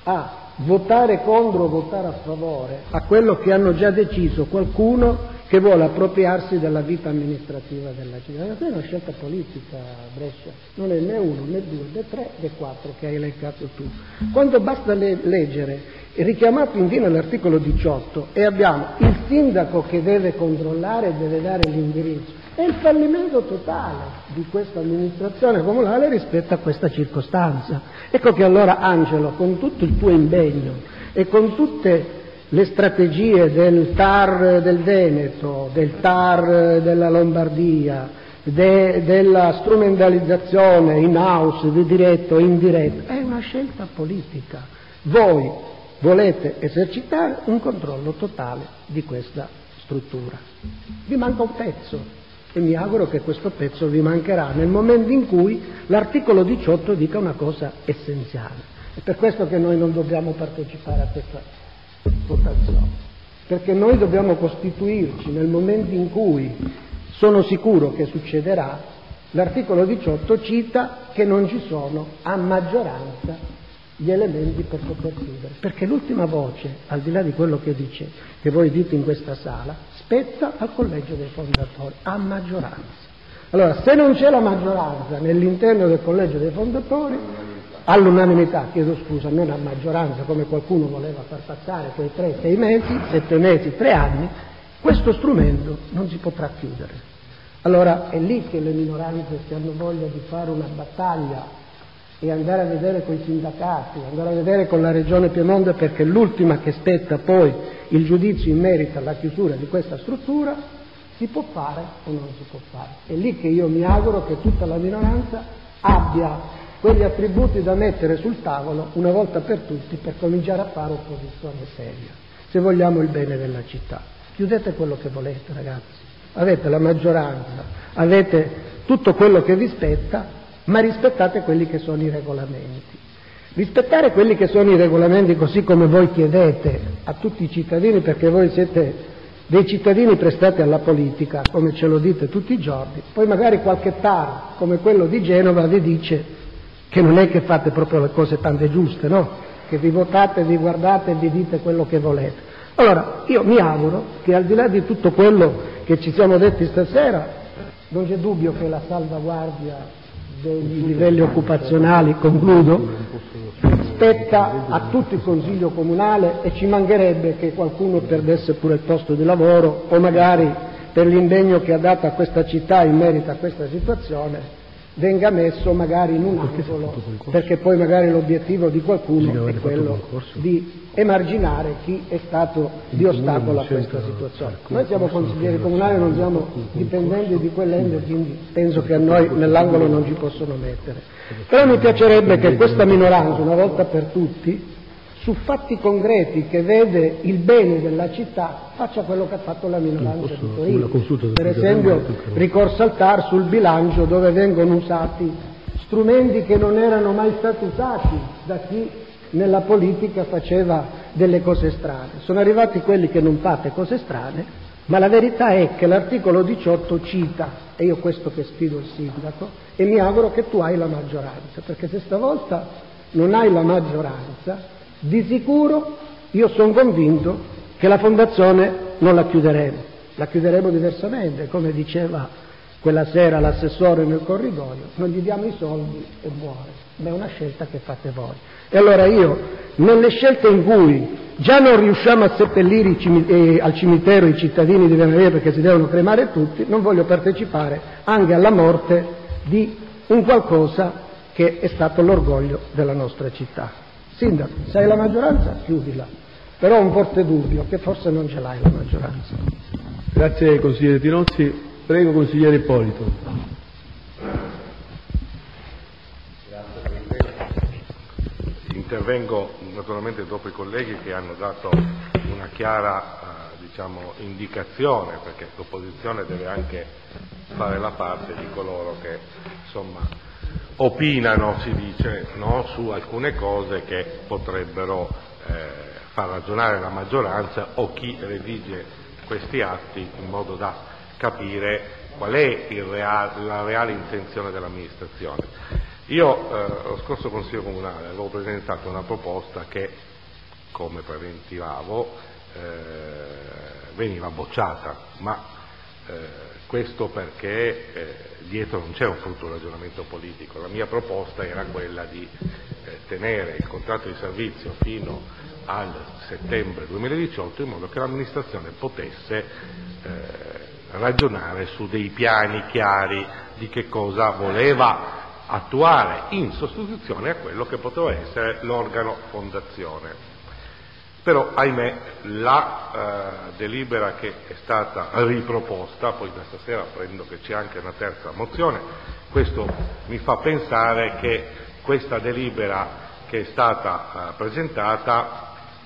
a votare contro o votare a favore a quello che hanno già deciso qualcuno che vuole appropriarsi della vita amministrativa della città. Questa è una scelta politica, Brescia, non è né 1, né 2, né 3, né 4 che hai elencato tu. Quando basta leggere, richiamato infine l'articolo 18, e abbiamo il sindaco che deve controllare e deve dare l'indirizzo, è il fallimento totale di questa amministrazione comunale rispetto a questa circostanza. Ecco che allora, Angelo, con tutto il tuo impegno e con tutte le strategie del TAR del Veneto, del TAR della Lombardia, della strumentalizzazione in house, di diretto o indiretto, è una scelta politica. Voi volete esercitare un controllo totale di questa struttura. Vi manca un pezzo. E mi auguro che questo pezzo vi mancherà nel momento in cui l'articolo 18 dica una cosa essenziale. È per questo che noi non dobbiamo partecipare a questa votazione, perché noi dobbiamo costituirci nel momento in cui, sono sicuro che succederà, l'articolo 18 cita che non ci sono a maggioranza gli elementi per poter chiudere, perché l'ultima voce, al di là di quello che dice, che voi dite in questa sala, spetta al collegio dei fondatori, a maggioranza. Allora, se non c'è la maggioranza nell'interno del collegio dei fondatori, all'unanimità, chiedo scusa, non a maggioranza come qualcuno voleva far passare quei 3-6 mesi, 7 mesi, 3 anni, questo strumento non si potrà chiudere. Allora è lì che le minoranze, se hanno voglia di fare una battaglia e andare a vedere con i sindacati, andare a vedere con la Regione Piemonte, perché è l'ultima che spetta poi il giudizio in merito alla chiusura di questa struttura, si può fare o non si può fare. È lì che io mi auguro che tutta la minoranza abbia quegli attributi da mettere sul tavolo una volta per tutti, per cominciare a fare opposizione seria, se vogliamo il bene della città. Chiudete quello che volete, ragazzi, avete la maggioranza, avete tutto quello che vi spetta, ma rispettate quelli che sono i regolamenti. Rispettare quelli che sono i regolamenti, così come voi chiedete a tutti i cittadini, perché voi siete dei cittadini prestati alla politica, come ce lo dite tutti i giorni, poi magari qualche TAR come quello di Genova vi dice che non è che fate proprio le cose tante giuste, no? Che vi votate, vi guardate e vi dite quello che volete. Allora, io mi auguro che al di là di tutto quello che ci siamo detti stasera, non c'è dubbio che la salvaguardia dei livelli occupazionali, concludo, spetta a tutto il Consiglio Comunale, e ci mancherebbe che qualcuno perdesse pure il posto di lavoro o magari per l'impegno che ha dato a questa città in merito a questa situazione, venga messo magari in un angolo, perché poi magari l'obiettivo di qualcuno è quello di emarginare chi è stato di ostacolo a questa situazione. Noi siamo consiglieri comunali, non siamo dipendenti di quell'ente, quindi penso che a noi nell'angolo non ci possono mettere. Però mi piacerebbe che questa minoranza, una volta per tutti, su fatti concreti che vede il bene della città, faccia quello che ha fatto la minoranza di Torino. Per esempio ricorso al TAR sul bilancio, dove vengono usati strumenti che non erano mai stati usati da chi nella politica faceva delle cose strane. Sono arrivati quelli che non fate cose strane, ma la verità è che l'articolo 18 cita, e io questo che sfido il sindaco, e mi auguro che tu hai la maggioranza, perché se stavolta non hai la maggioranza, di sicuro io sono convinto che la fondazione non la chiuderemo diversamente, come diceva quella sera l'assessore nel corridoio, non gli diamo i soldi e muore, ma è una scelta che fate voi. E allora io, nelle scelte in cui già non riusciamo a seppellire al cimitero i cittadini di Venaria perché si devono cremare tutti, non voglio partecipare anche alla morte di un qualcosa che è stato l'orgoglio della nostra città. Sindaco, se hai la maggioranza, chiudila, però ho un forte dubbio che forse non ce l'hai la maggioranza. Grazie consigliere Tinozzi. Prego consigliere Ippolito. Grazie Presidente. Intervengo naturalmente dopo i colleghi che hanno dato una chiara indicazione, perché l'opposizione deve anche fare la parte di coloro che insomma opinano, si dice, no, su alcune cose che potrebbero far ragionare la maggioranza o chi redige questi atti, in modo da capire qual è la reale intenzione dell'amministrazione. Io lo scorso Consiglio Comunale avevo presentato una proposta che, come preventivavo, veniva bocciata, ma questo perché dietro non c'è un frutto ragionamento politico. La mia proposta era quella di tenere il contratto di servizio fino al settembre 2018 in modo che l'amministrazione potesse ragionare su dei piani chiari di che cosa voleva attuare in sostituzione a quello che poteva essere l'organo fondazione. Però, ahimè, la delibera che è stata riproposta, poi da stasera apprendo che c'è anche una terza mozione, questo mi fa pensare che questa delibera che è stata presentata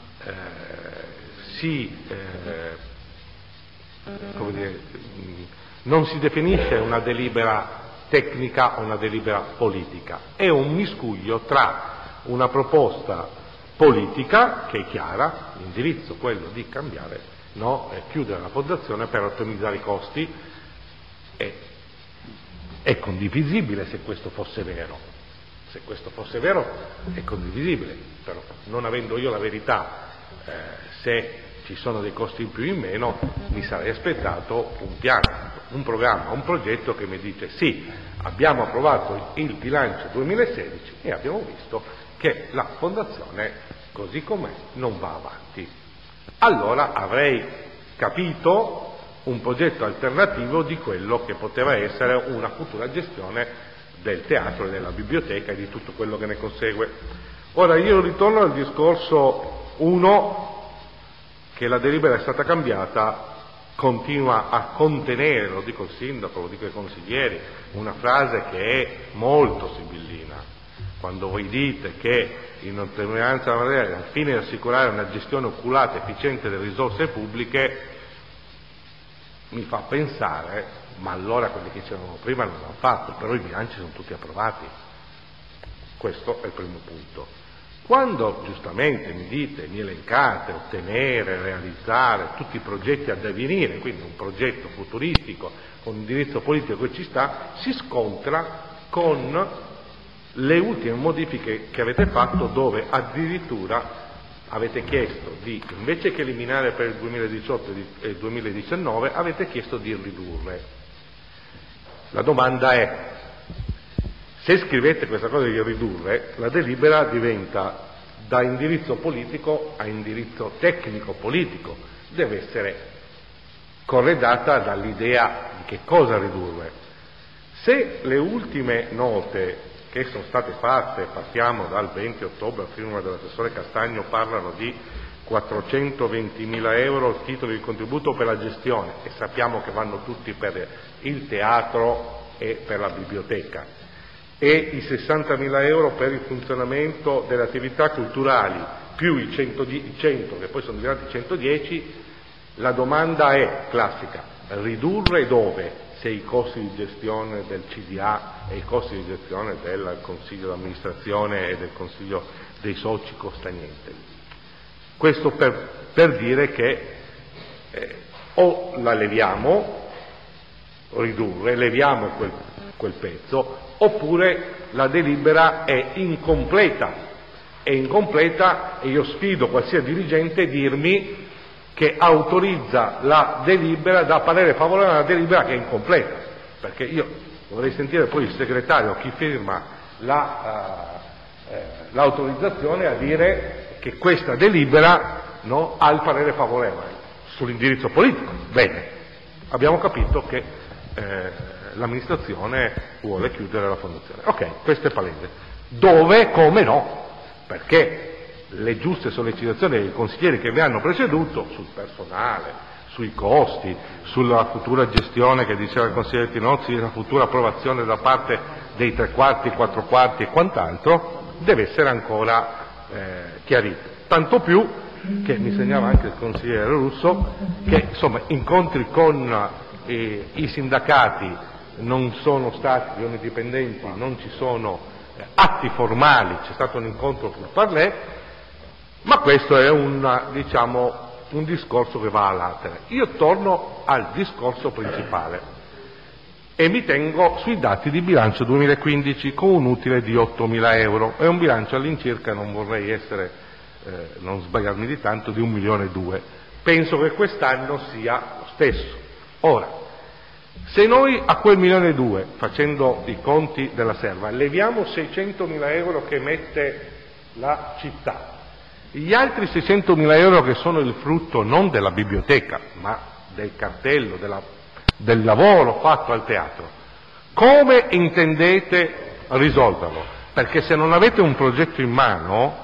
non si definisce una delibera tecnica o una delibera politica, è un miscuglio tra una proposta politica che è chiara, l'indirizzo quello di cambiare, chiudere la fondazione per ottimizzare i costi, è condivisibile se questo fosse vero. Se questo fosse vero è condivisibile, però non avendo io la verità, se ci sono dei costi in più o in meno, mi sarei aspettato un piano, un programma, un progetto che mi dice sì, abbiamo approvato il bilancio 2016 e abbiamo visto che la fondazione così com'è non va avanti. Allora avrei capito un progetto alternativo di quello che poteva essere una futura gestione del teatro e della biblioteca e di tutto quello che ne consegue. Ora io ritorno al discorso 1, che la delibera è stata cambiata, continua a contenere, lo dico il sindaco, lo dico ai consiglieri, una frase che è molto sibillina. Quando voi dite che in ottemperanza al fine di assicurare una gestione oculata e efficiente delle risorse pubbliche, mi fa pensare, ma allora quelli che c'erano prima non l'hanno fatto, però i bilanci sono tutti approvati. Questo è il primo punto. Quando giustamente mi elencate, ottenere, realizzare tutti i progetti a divenire, quindi un progetto futuristico con indirizzo politico che ci sta, si scontra con le ultime modifiche che avete fatto, dove addirittura avete chiesto di, invece che eliminare per il 2018 e il 2019, avete chiesto di ridurre. La domanda è: se scrivete questa cosa di ridurre, la delibera diventa da indirizzo politico a indirizzo tecnico-politico, deve essere corredata dall'idea di che cosa ridurre. Se le ultime note che sono state fatte, partiamo dal 20 ottobre, firma dell'assessore Castagno, parlano di 420.000 euro titoli di contributo per la gestione, e sappiamo che vanno tutti per il teatro e per la biblioteca, e i 60.000 euro per il funzionamento delle attività culturali, più i 100 che poi sono diventati 110, la domanda è classica: ridurre dove? Se i costi di gestione del CDA e i costi di gestione del Consiglio d'amministrazione e del Consiglio dei soci costa niente. Questo per dire che o la leviamo, ridurre, leviamo quel pezzo, oppure la delibera è incompleta. È incompleta e io sfido qualsiasi dirigente a dirmi che autorizza la delibera, da parere favorevole alla delibera che è incompleta, perché io vorrei sentire poi il segretario, chi firma l'autorizzazione, a dire che questa delibera, no, ha il parere favorevole sull'indirizzo politico. Bene, abbiamo capito che l'amministrazione vuole chiudere la fondazione. Ok, questo è palese. Dove? Come no? Perché le giuste sollecitazioni dei consiglieri che mi hanno preceduto sul personale, sui costi, sulla futura gestione che diceva il consigliere Tinozzi, la futura approvazione da parte dei 3/4, 4/4 e quant'altro, deve essere ancora chiarito. Tanto più che mi segnala anche il consigliere Russo che insomma incontri con i sindacati non sono stati, gli dipendenti, non ci sono atti formali, c'è stato un incontro per parlé, ma questo è un discorso che va a latere. Io torno al discorso principale e mi tengo sui dati di bilancio 2015 con un utile di 8.000 euro. È un bilancio all'incirca, non vorrei non sbagliarmi di tanto, di 1,2 milioni. Penso che quest'anno sia lo stesso. Ora, se noi a quel 1,2 milioni, facendo i conti della serva, leviamo 600.000 euro che mette la città, gli altri 600.000 euro che sono il frutto non della biblioteca, ma del cartello, del lavoro fatto al teatro, come intendete risolverlo? Perché se non avete un progetto in mano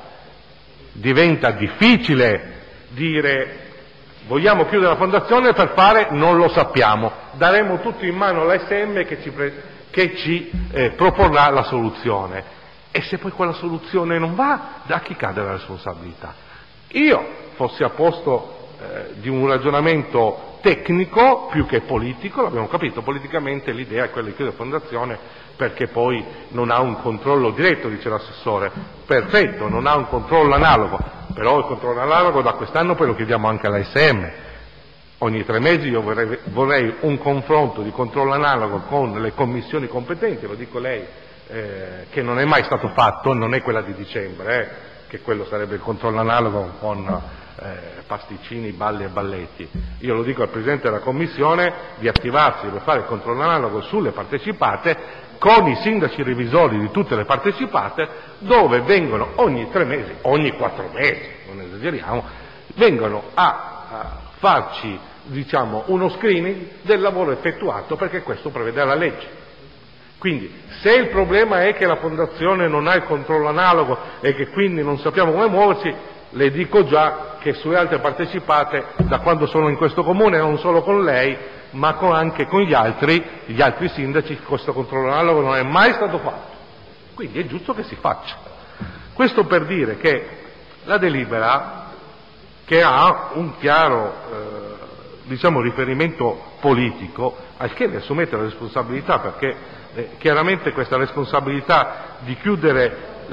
diventa difficile dire vogliamo chiudere la fondazione per fare non lo sappiamo, daremo tutto in mano all'ASM che ci proporrà la soluzione. E se poi quella soluzione non va, da chi cade la responsabilità? Io fossi a posto di un ragionamento tecnico più che politico, l'abbiamo capito, politicamente l'idea è quella di chiudere la fondazione perché poi non ha un controllo diretto, dice l'assessore. Perfetto, non ha un controllo analogo, però il controllo analogo da quest'anno poi lo chiediamo anche all'ASM. Ogni 3 mesi io vorrei un confronto di controllo analogo con le commissioni competenti, lo dico lei, che non è mai stato fatto, non è quella di dicembre, che quello sarebbe il controllo analogo con pasticcini, balli e balletti. Io lo dico al Presidente della Commissione di attivarsi per fare il controllo analogo sulle partecipate con i sindaci revisori di tutte le partecipate, dove vengono ogni 3 mesi, ogni 4 mesi, non esageriamo, vengono a farci uno screening del lavoro effettuato, perché questo prevede la legge. Quindi se il problema è che la fondazione non ha il controllo analogo e che quindi non sappiamo come muoversi, le dico già che sulle altre partecipate, da quando sono in questo comune, non solo con lei, ma anche con gli altri sindaci, questo controllo analogo non è mai stato fatto. Quindi è giusto che si faccia. Questo per dire che la delibera, che ha un chiaro riferimento politico, al che ne assumete la responsabilità, perché chiaramente questa responsabilità di chiudere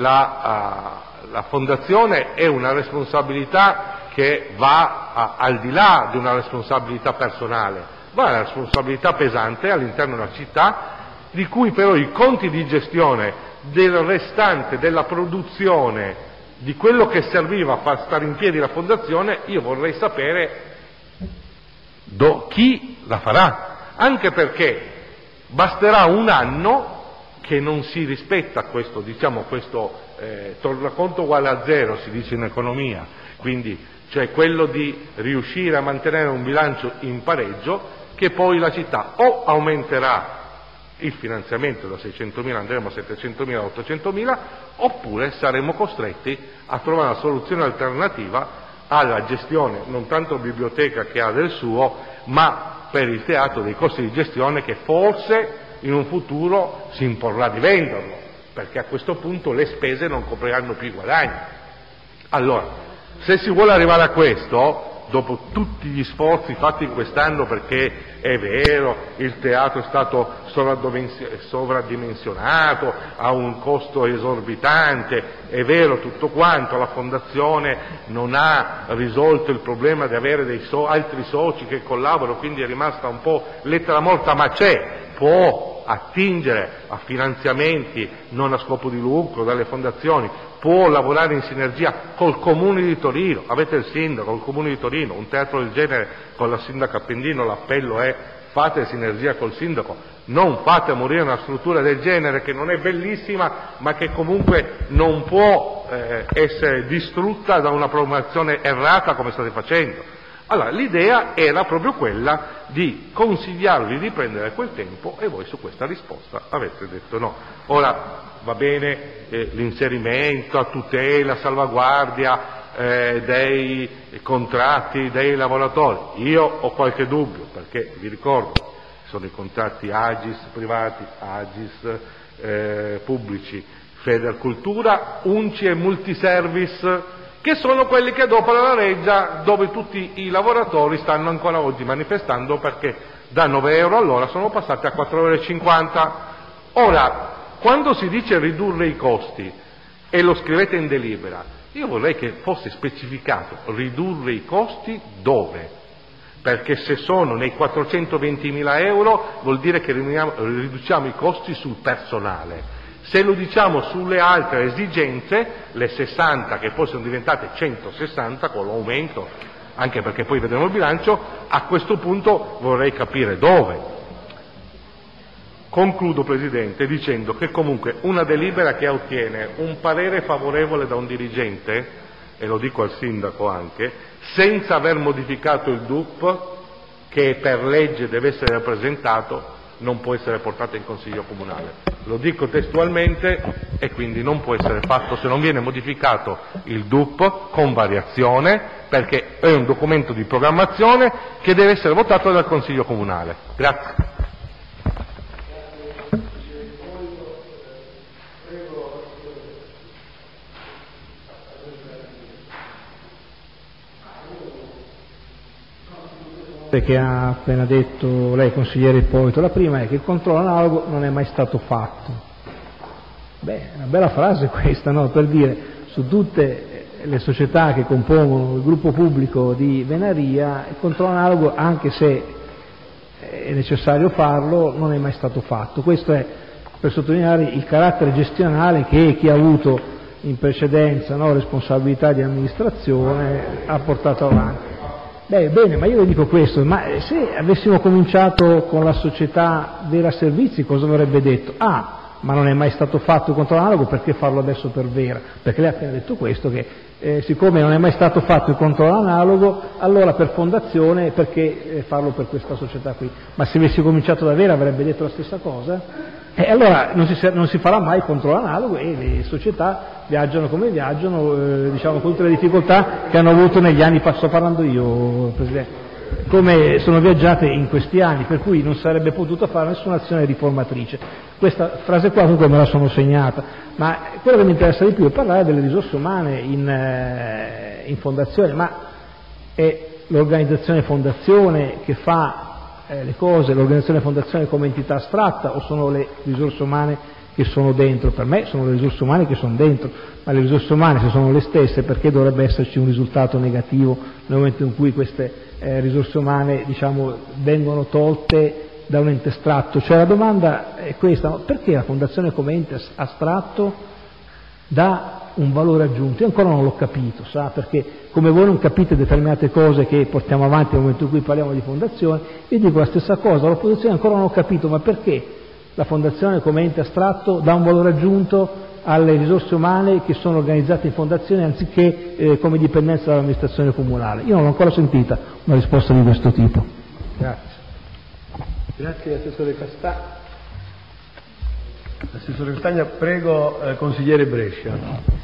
la fondazione è una responsabilità che va al di là di una responsabilità personale, va a una responsabilità pesante all'interno della città, di cui però i conti di gestione del restante della produzione di quello che serviva a far stare in piedi la fondazione, io vorrei sapere chi la farà, anche perché basterà un anno che non si rispetta questo tornaconto uguale a zero, si dice in economia, quindi cioè quello di riuscire a mantenere un bilancio in pareggio, che poi la città o aumenterà il finanziamento da 600.000 andremo a 700.000, 800.000, oppure saremo costretti a trovare una soluzione alternativa alla gestione non tanto biblioteca che ha del suo, ma per il teatro dei costi di gestione che forse in un futuro si imporrà di venderlo, perché a questo punto le spese non copriranno più i guadagni. Allora, se si vuole arrivare a questo, dopo tutti gli sforzi fatti quest'anno, perché è vero, il teatro è stato sovradimensionato, ha un costo esorbitante, è vero tutto quanto, la fondazione non ha risolto il problema di avere altri soci che collaborano, quindi è rimasta un po' lettera morta, ma può attingere a finanziamenti non a scopo di lucro dalle fondazioni, può lavorare in sinergia col Comune di Torino, avete il sindaco, il Comune di Torino, un teatro del genere con la sindaca Appendino, l'appello è fate sinergia col sindaco, non fate morire una struttura del genere che non è bellissima ma che comunque non può essere distrutta da una programmazione errata come state facendo. Allora, l'idea era proprio quella di consigliarvi di prendere quel tempo e voi su questa risposta avete detto no. Ora va bene l'inserimento a tutela, a salvaguardia dei contratti dei lavoratori. Io ho qualche dubbio, perché vi ricordo sono i contratti Agis privati, Agis pubblici, Federcultura, Unci e Multiservice, che sono quelli che adoperano la legge, dove tutti i lavoratori stanno ancora oggi manifestando perché da 9 euro all'ora sono passati a 4,50 euro. Ora, quando si dice ridurre i costi e lo scrivete in delibera, io vorrei che fosse specificato ridurre i costi dove, perché se sono nei 420.000 euro vuol dire che riduciamo i costi sul personale. Se lo diciamo sulle altre esigenze, le 60 che poi sono diventate 160 con l'aumento, anche perché poi vedremo il bilancio, a questo punto vorrei capire dove. Concludo, Presidente, dicendo che comunque una delibera che ottiene un parere favorevole da un dirigente, e lo dico al Sindaco anche, senza aver modificato il DUP, che per legge deve essere rappresentato, non può essere portata in Consiglio Comunale. Lo dico testualmente, e quindi non può essere fatto se non viene modificato il DUP con variazione, perché è un documento di programmazione che deve essere votato dal Consiglio Comunale. Grazie. Che ha appena detto lei, consigliere Ippolito. La prima è che il controllo analogo non è mai stato fatto. Beh, è una bella frase questa, no? Per dire, su tutte le società che compongono il gruppo pubblico di Venaria, il controllo analogo, anche se è necessario farlo, non è mai stato fatto. Questo è per sottolineare il carattere gestionale che chi ha avuto in precedenza, no, responsabilità di amministrazione ha portato avanti. Bene, ma io le dico questo, ma se avessimo cominciato con la società Vera Servizi, cosa avrebbe detto? Ma non è mai stato fatto il controllo analogo, perché farlo adesso per Vera? Perché lei ha appena detto questo, che siccome non è mai stato fatto il controllo analogo, allora per fondazione perché farlo per questa società qui? Ma se avessi cominciato da Vera avrebbe detto la stessa cosa? Allora non si farà mai il controllo analogo e le società viaggiano come viaggiano, diciamo con tutte le difficoltà che hanno avuto negli anni, sto parlando io, Presidente, come sono viaggiate in questi anni, per cui non sarebbe potuto fare nessuna azione riformatrice. Questa frase qua comunque me la sono segnata, ma quello che mi interessa di più è parlare delle risorse umane in fondazione, ma è l'organizzazione fondazione che fa le cose, l'organizzazione fondazione come entità astratta, o sono le risorse umane che sono dentro? Per me sono le risorse umane che sono dentro, ma le risorse umane se sono le stesse, perché dovrebbe esserci un risultato negativo nel momento in cui queste risorse umane, diciamo, vengono tolte da un ente astratto? Cioè la domanda è questa: perché la fondazione come ente astratto dà un valore aggiunto? Io ancora non l'ho capito, sa, perché come voi non capite determinate cose che portiamo avanti nel momento in cui parliamo di fondazione, io dico la stessa cosa, l'opposizione ancora non ho capito, ma perché la fondazione come ente astratto dà un valore aggiunto alle risorse umane che sono organizzate in fondazione anziché come dipendenza dall'amministrazione comunale. Io non l'ho ancora sentita una risposta di questo tipo. Grazie. Grazie Assessore Castagna. Assessore Castagna, prego consigliere Brescia.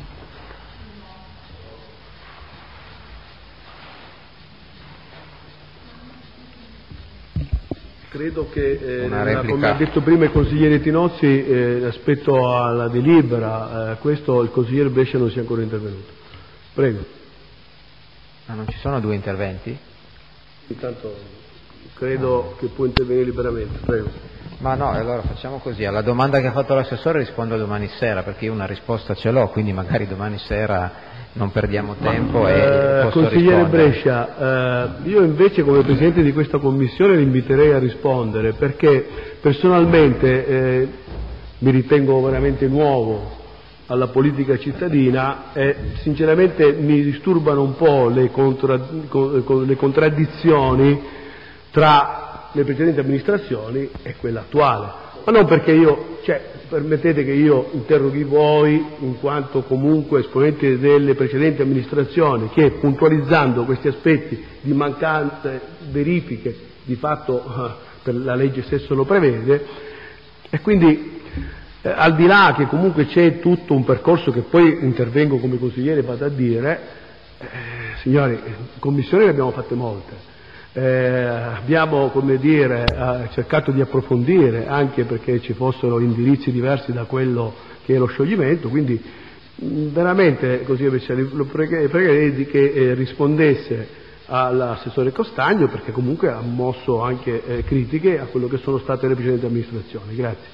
Credo che, come ha detto prima il consigliere Tinozzi, rispetto alla delibera, questo il consigliere Brescia non sia ancora intervenuto. Prego. Ma non ci sono due interventi? Intanto credo che può intervenire liberamente, prego. Ma no, allora facciamo così, alla domanda che ha fatto l'assessore rispondo domani sera, perché io una risposta ce l'ho, quindi magari domani sera non perdiamo tempo e posso consigliere rispondere. Brescia, io invece come Presidente di questa Commissione vi inviterei a rispondere, perché personalmente mi ritengo veramente nuovo alla politica cittadina e sinceramente mi disturbano un po' le contraddizioni tra le precedenti amministrazioni e quella attuale. Ma non perché permettete che io interroghi voi in quanto comunque esponenti delle precedenti amministrazioni che, puntualizzando questi aspetti di mancanze verifiche, di fatto per la legge stesso lo prevede, e quindi al di là che comunque c'è tutto un percorso che poi intervengo come consigliere vado a dire, signori, in commissione ne abbiamo fatte molte. Abbiamo cercato di approfondire anche perché ci fossero indirizzi diversi da quello che è lo scioglimento, quindi veramente così lo pregherei che rispondesse all'assessore Castagna, perché comunque ha mosso anche critiche a quello che sono state le precedenti amministrazioni. Grazie.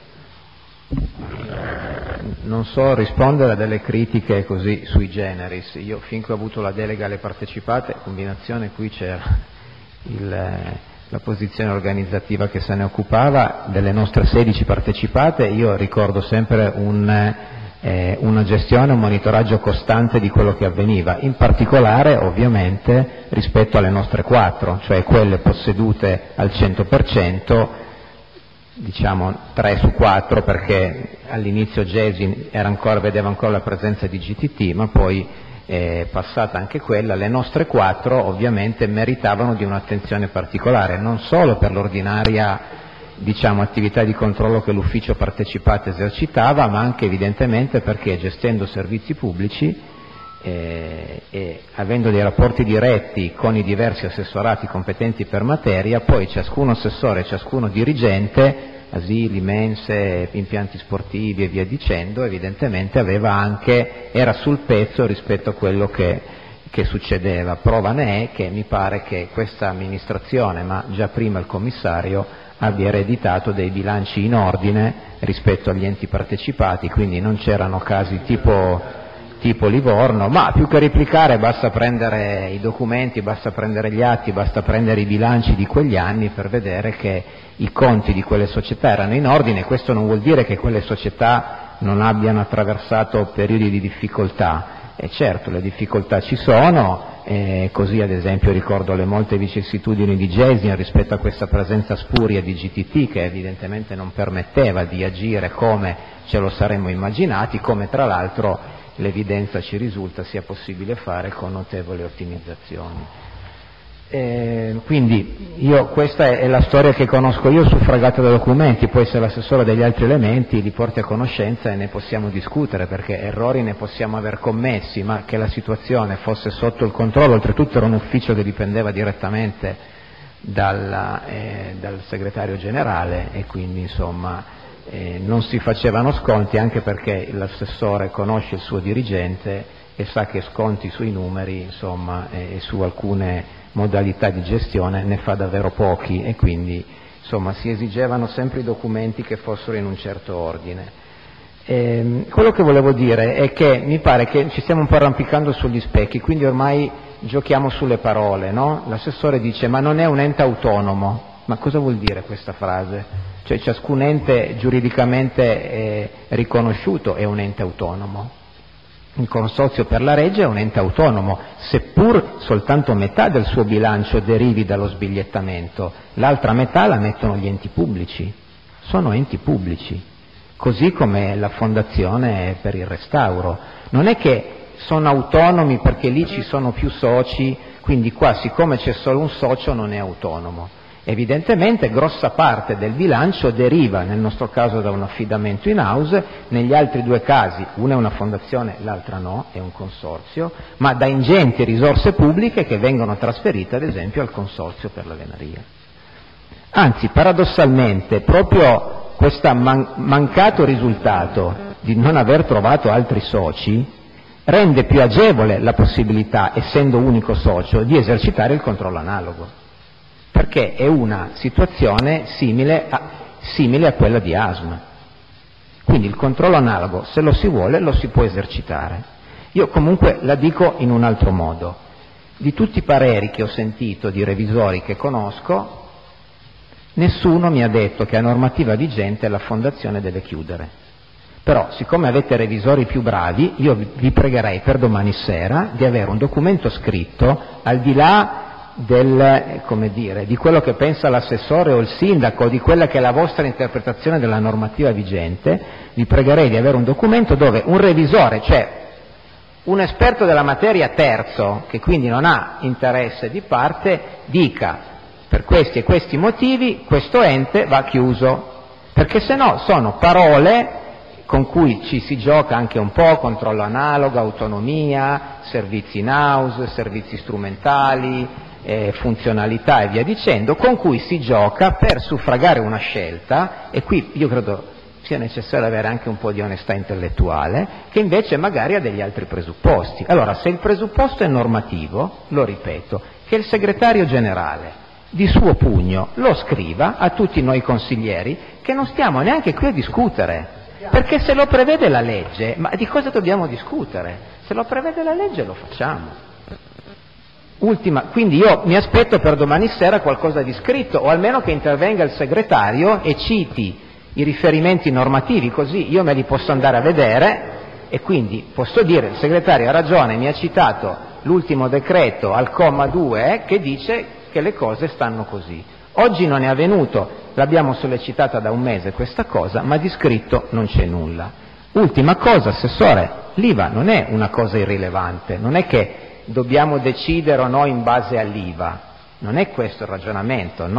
Non so rispondere a delle critiche così sui generis. Io finché ho avuto la delega alle partecipate, combinazione qui c'era la posizione organizzativa che se ne occupava, delle nostre 16 partecipate io ricordo sempre una gestione, un monitoraggio costante di quello che avveniva, in particolare ovviamente rispetto alle nostre 4, cioè quelle possedute al 100%, diciamo 3 su 4 perché all'inizio Gesi vedeva ancora la presenza di GTT, ma poi passata anche quella, le nostre 4 ovviamente meritavano di un'attenzione particolare, non solo per l'ordinaria attività di controllo che l'ufficio partecipate esercitava, ma anche evidentemente perché gestendo servizi pubblici e avendo dei rapporti diretti con i diversi assessorati competenti per materia, poi ciascuno assessore, ciascuno dirigente, asili, mense, impianti sportivi e via dicendo, evidentemente era sul pezzo rispetto a quello che succedeva. Prova ne è che mi pare che questa amministrazione, ma già prima il commissario, abbia ereditato dei bilanci in ordine rispetto agli enti partecipati, quindi non c'erano casi tipo Livorno, ma più che replicare basta prendere i documenti, basta prendere gli atti, basta prendere i bilanci di quegli anni per vedere che i conti di quelle società erano in ordine. Questo non vuol dire che quelle società non abbiano attraversato periodi di difficoltà, e certo le difficoltà ci sono, così ad esempio ricordo le molte vicissitudini di Gesin rispetto a questa presenza spuria di GTT che evidentemente non permetteva di agire come ce lo saremmo immaginati, come tra l'altro l'evidenza ci risulta sia possibile fare con notevoli ottimizzazioni. Quindi questa è la storia che conosco io, suffragata da documenti, poi se l'assessore ha degli altri elementi li porti a conoscenza e ne possiamo discutere, perché errori ne possiamo aver commessi, ma che la situazione fosse sotto il controllo, oltretutto era un ufficio che dipendeva direttamente dal segretario generale e quindi insomma non si facevano sconti, anche perché l'assessore conosce il suo dirigente e sa che sconti sui numeri insomma e su alcune modalità di gestione ne fa davvero pochi, e quindi insomma si esigevano sempre i documenti che fossero in un certo ordine. Quello che volevo dire è che mi pare che ci stiamo un po' arrampicando sugli specchi, quindi ormai giochiamo sulle parole, no? L'assessore dice ma non è un ente autonomo. Ma cosa vuol dire questa frase? Cioè ciascun ente giuridicamente riconosciuto è un ente autonomo. Il Consorzio per la Reggia è un ente autonomo, seppur soltanto metà del suo bilancio derivi dallo sbigliettamento, l'altra metà la mettono gli enti pubblici. Sono enti pubblici. così come la fondazione per il restauro. Non è che sono autonomi perché lì ci sono più soci, quindi qua siccome c'è solo un socio non è autonomo. Evidentemente grossa parte del bilancio deriva, nel nostro caso, da un affidamento in house, negli altri due casi, una è una fondazione, l'altra no, è un consorzio, ma da ingenti risorse pubbliche che vengono trasferite ad esempio al consorzio per la Venaria. Anzi, paradossalmente, proprio questo mancato risultato di non aver trovato altri soci rende più agevole la possibilità, essendo unico socio, di esercitare il controllo analogo, perché è una situazione simile a quella di ASM. Quindi il controllo analogo, se lo si vuole, lo si può esercitare. Io comunque la dico in un altro modo. Di tutti i pareri che ho sentito di revisori che conosco, nessuno mi ha detto che a normativa vigente la fondazione deve chiudere. Però, siccome avete revisori più bravi, io vi pregherei per domani sera di avere un documento scritto, al di là di quello che pensa l'assessore o il sindaco, di quella che è la vostra interpretazione della normativa vigente, vi pregherei di avere un documento dove un revisore, cioè un esperto della materia terzo, che quindi non ha interesse di parte, dica: per questi e questi motivi questo ente va chiuso, perché se no sono parole con cui ci si gioca anche un po', controllo analogo, autonomia, servizi in house, servizi strumentali, funzionalità e via dicendo, con cui si gioca per suffragare una scelta, e qui io credo sia necessario avere anche un po' di onestà intellettuale, che invece magari ha degli altri presupposti. Allora, se il presupposto è normativo, lo ripeto, che il segretario generale di suo pugno lo scriva a tutti noi consiglieri, che non stiamo neanche qui a discutere, perché se lo prevede la legge, ma di cosa dobbiamo discutere? Se lo prevede la legge lo facciamo. Ultima, quindi io mi aspetto per domani sera qualcosa di scritto, o almeno che intervenga il segretario e citi i riferimenti normativi, così io me li posso andare a vedere e quindi posso dire: il segretario ha ragione, mi ha citato l'ultimo decreto al comma 2 che dice che le cose stanno così. Oggi non è avvenuto, l'abbiamo sollecitata da un mese questa cosa, ma di scritto non c'è nulla. Ultima cosa, assessore, l'IVA non è una cosa irrilevante, non è che dobbiamo decidere o no in base all'IVA, non è questo il ragionamento,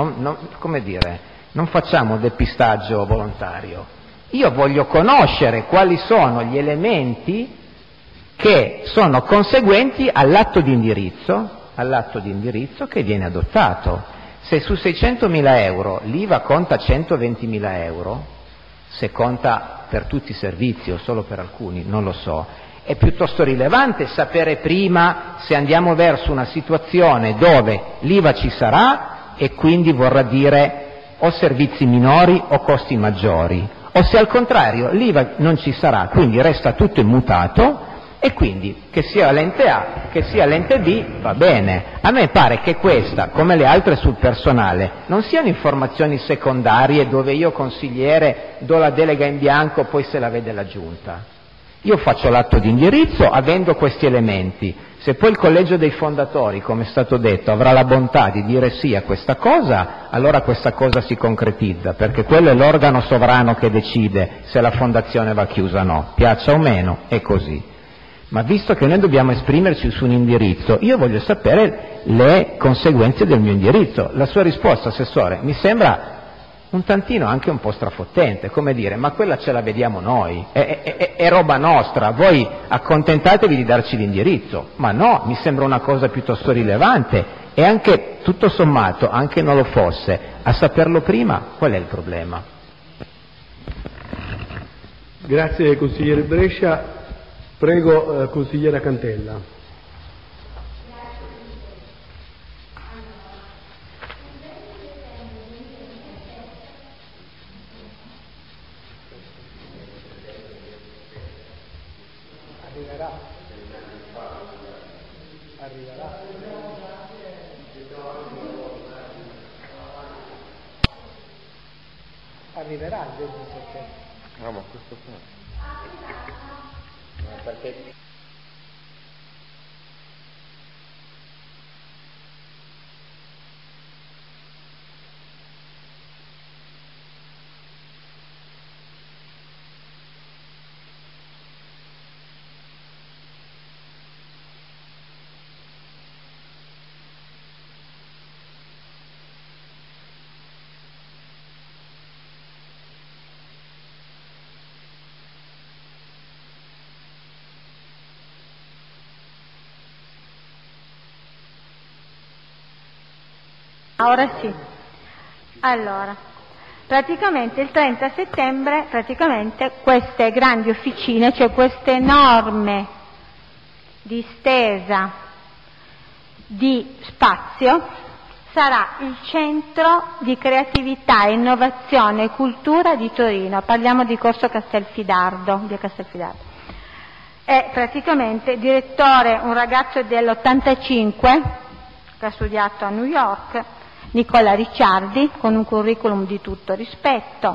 non facciamo depistaggio volontario. Io voglio conoscere quali sono gli elementi che sono conseguenti all'atto di indirizzo che viene adottato. Se su 600.000 euro l'IVA conta 120.000 euro, se conta per tutti i servizi o solo per alcuni, non lo so, è piuttosto rilevante sapere prima se andiamo verso una situazione dove l'IVA ci sarà e quindi vorrà dire o servizi minori o costi maggiori, o se al contrario l'IVA non ci sarà, quindi resta tutto immutato e quindi che sia l'ente A che sia l'ente B va bene. A me pare che questa, come le altre sul personale, non siano informazioni secondarie dove io consigliere do la delega in bianco poi se la vede la giunta. Io faccio l'atto di indirizzo avendo questi elementi, se poi il collegio dei fondatori, come è stato detto, avrà la bontà di dire sì a questa cosa, allora questa cosa si concretizza, perché quello è l'organo sovrano che decide se la fondazione va chiusa o no, piaccia o meno, è così. Ma visto che noi dobbiamo esprimerci su un indirizzo, io voglio sapere le conseguenze del mio indirizzo. La sua risposta, assessore, mi sembra un tantino anche un po' strafottente, come dire: ma quella ce la vediamo noi, è roba nostra, voi accontentatevi di darci l'indirizzo. Ma no, mi sembra una cosa piuttosto rilevante, e anche, tutto sommato, anche non lo fosse, a saperlo prima, qual è il problema? Grazie consigliere Brescia. Prego consigliera Cantella. Arriverà il 20 settembre. No, ma questo qua. Perché Ora sì. Allora, praticamente il 30 settembre, queste grandi officine, cioè queste enorme distesa di spazio, sarà il centro di creatività, innovazione e cultura di Torino. Parliamo di Corso Castelfidardo, via Castelfidardo. È praticamente direttore un ragazzo dell'85 che ha studiato a New York, Nicola Ricciardi, con un curriculum di tutto rispetto.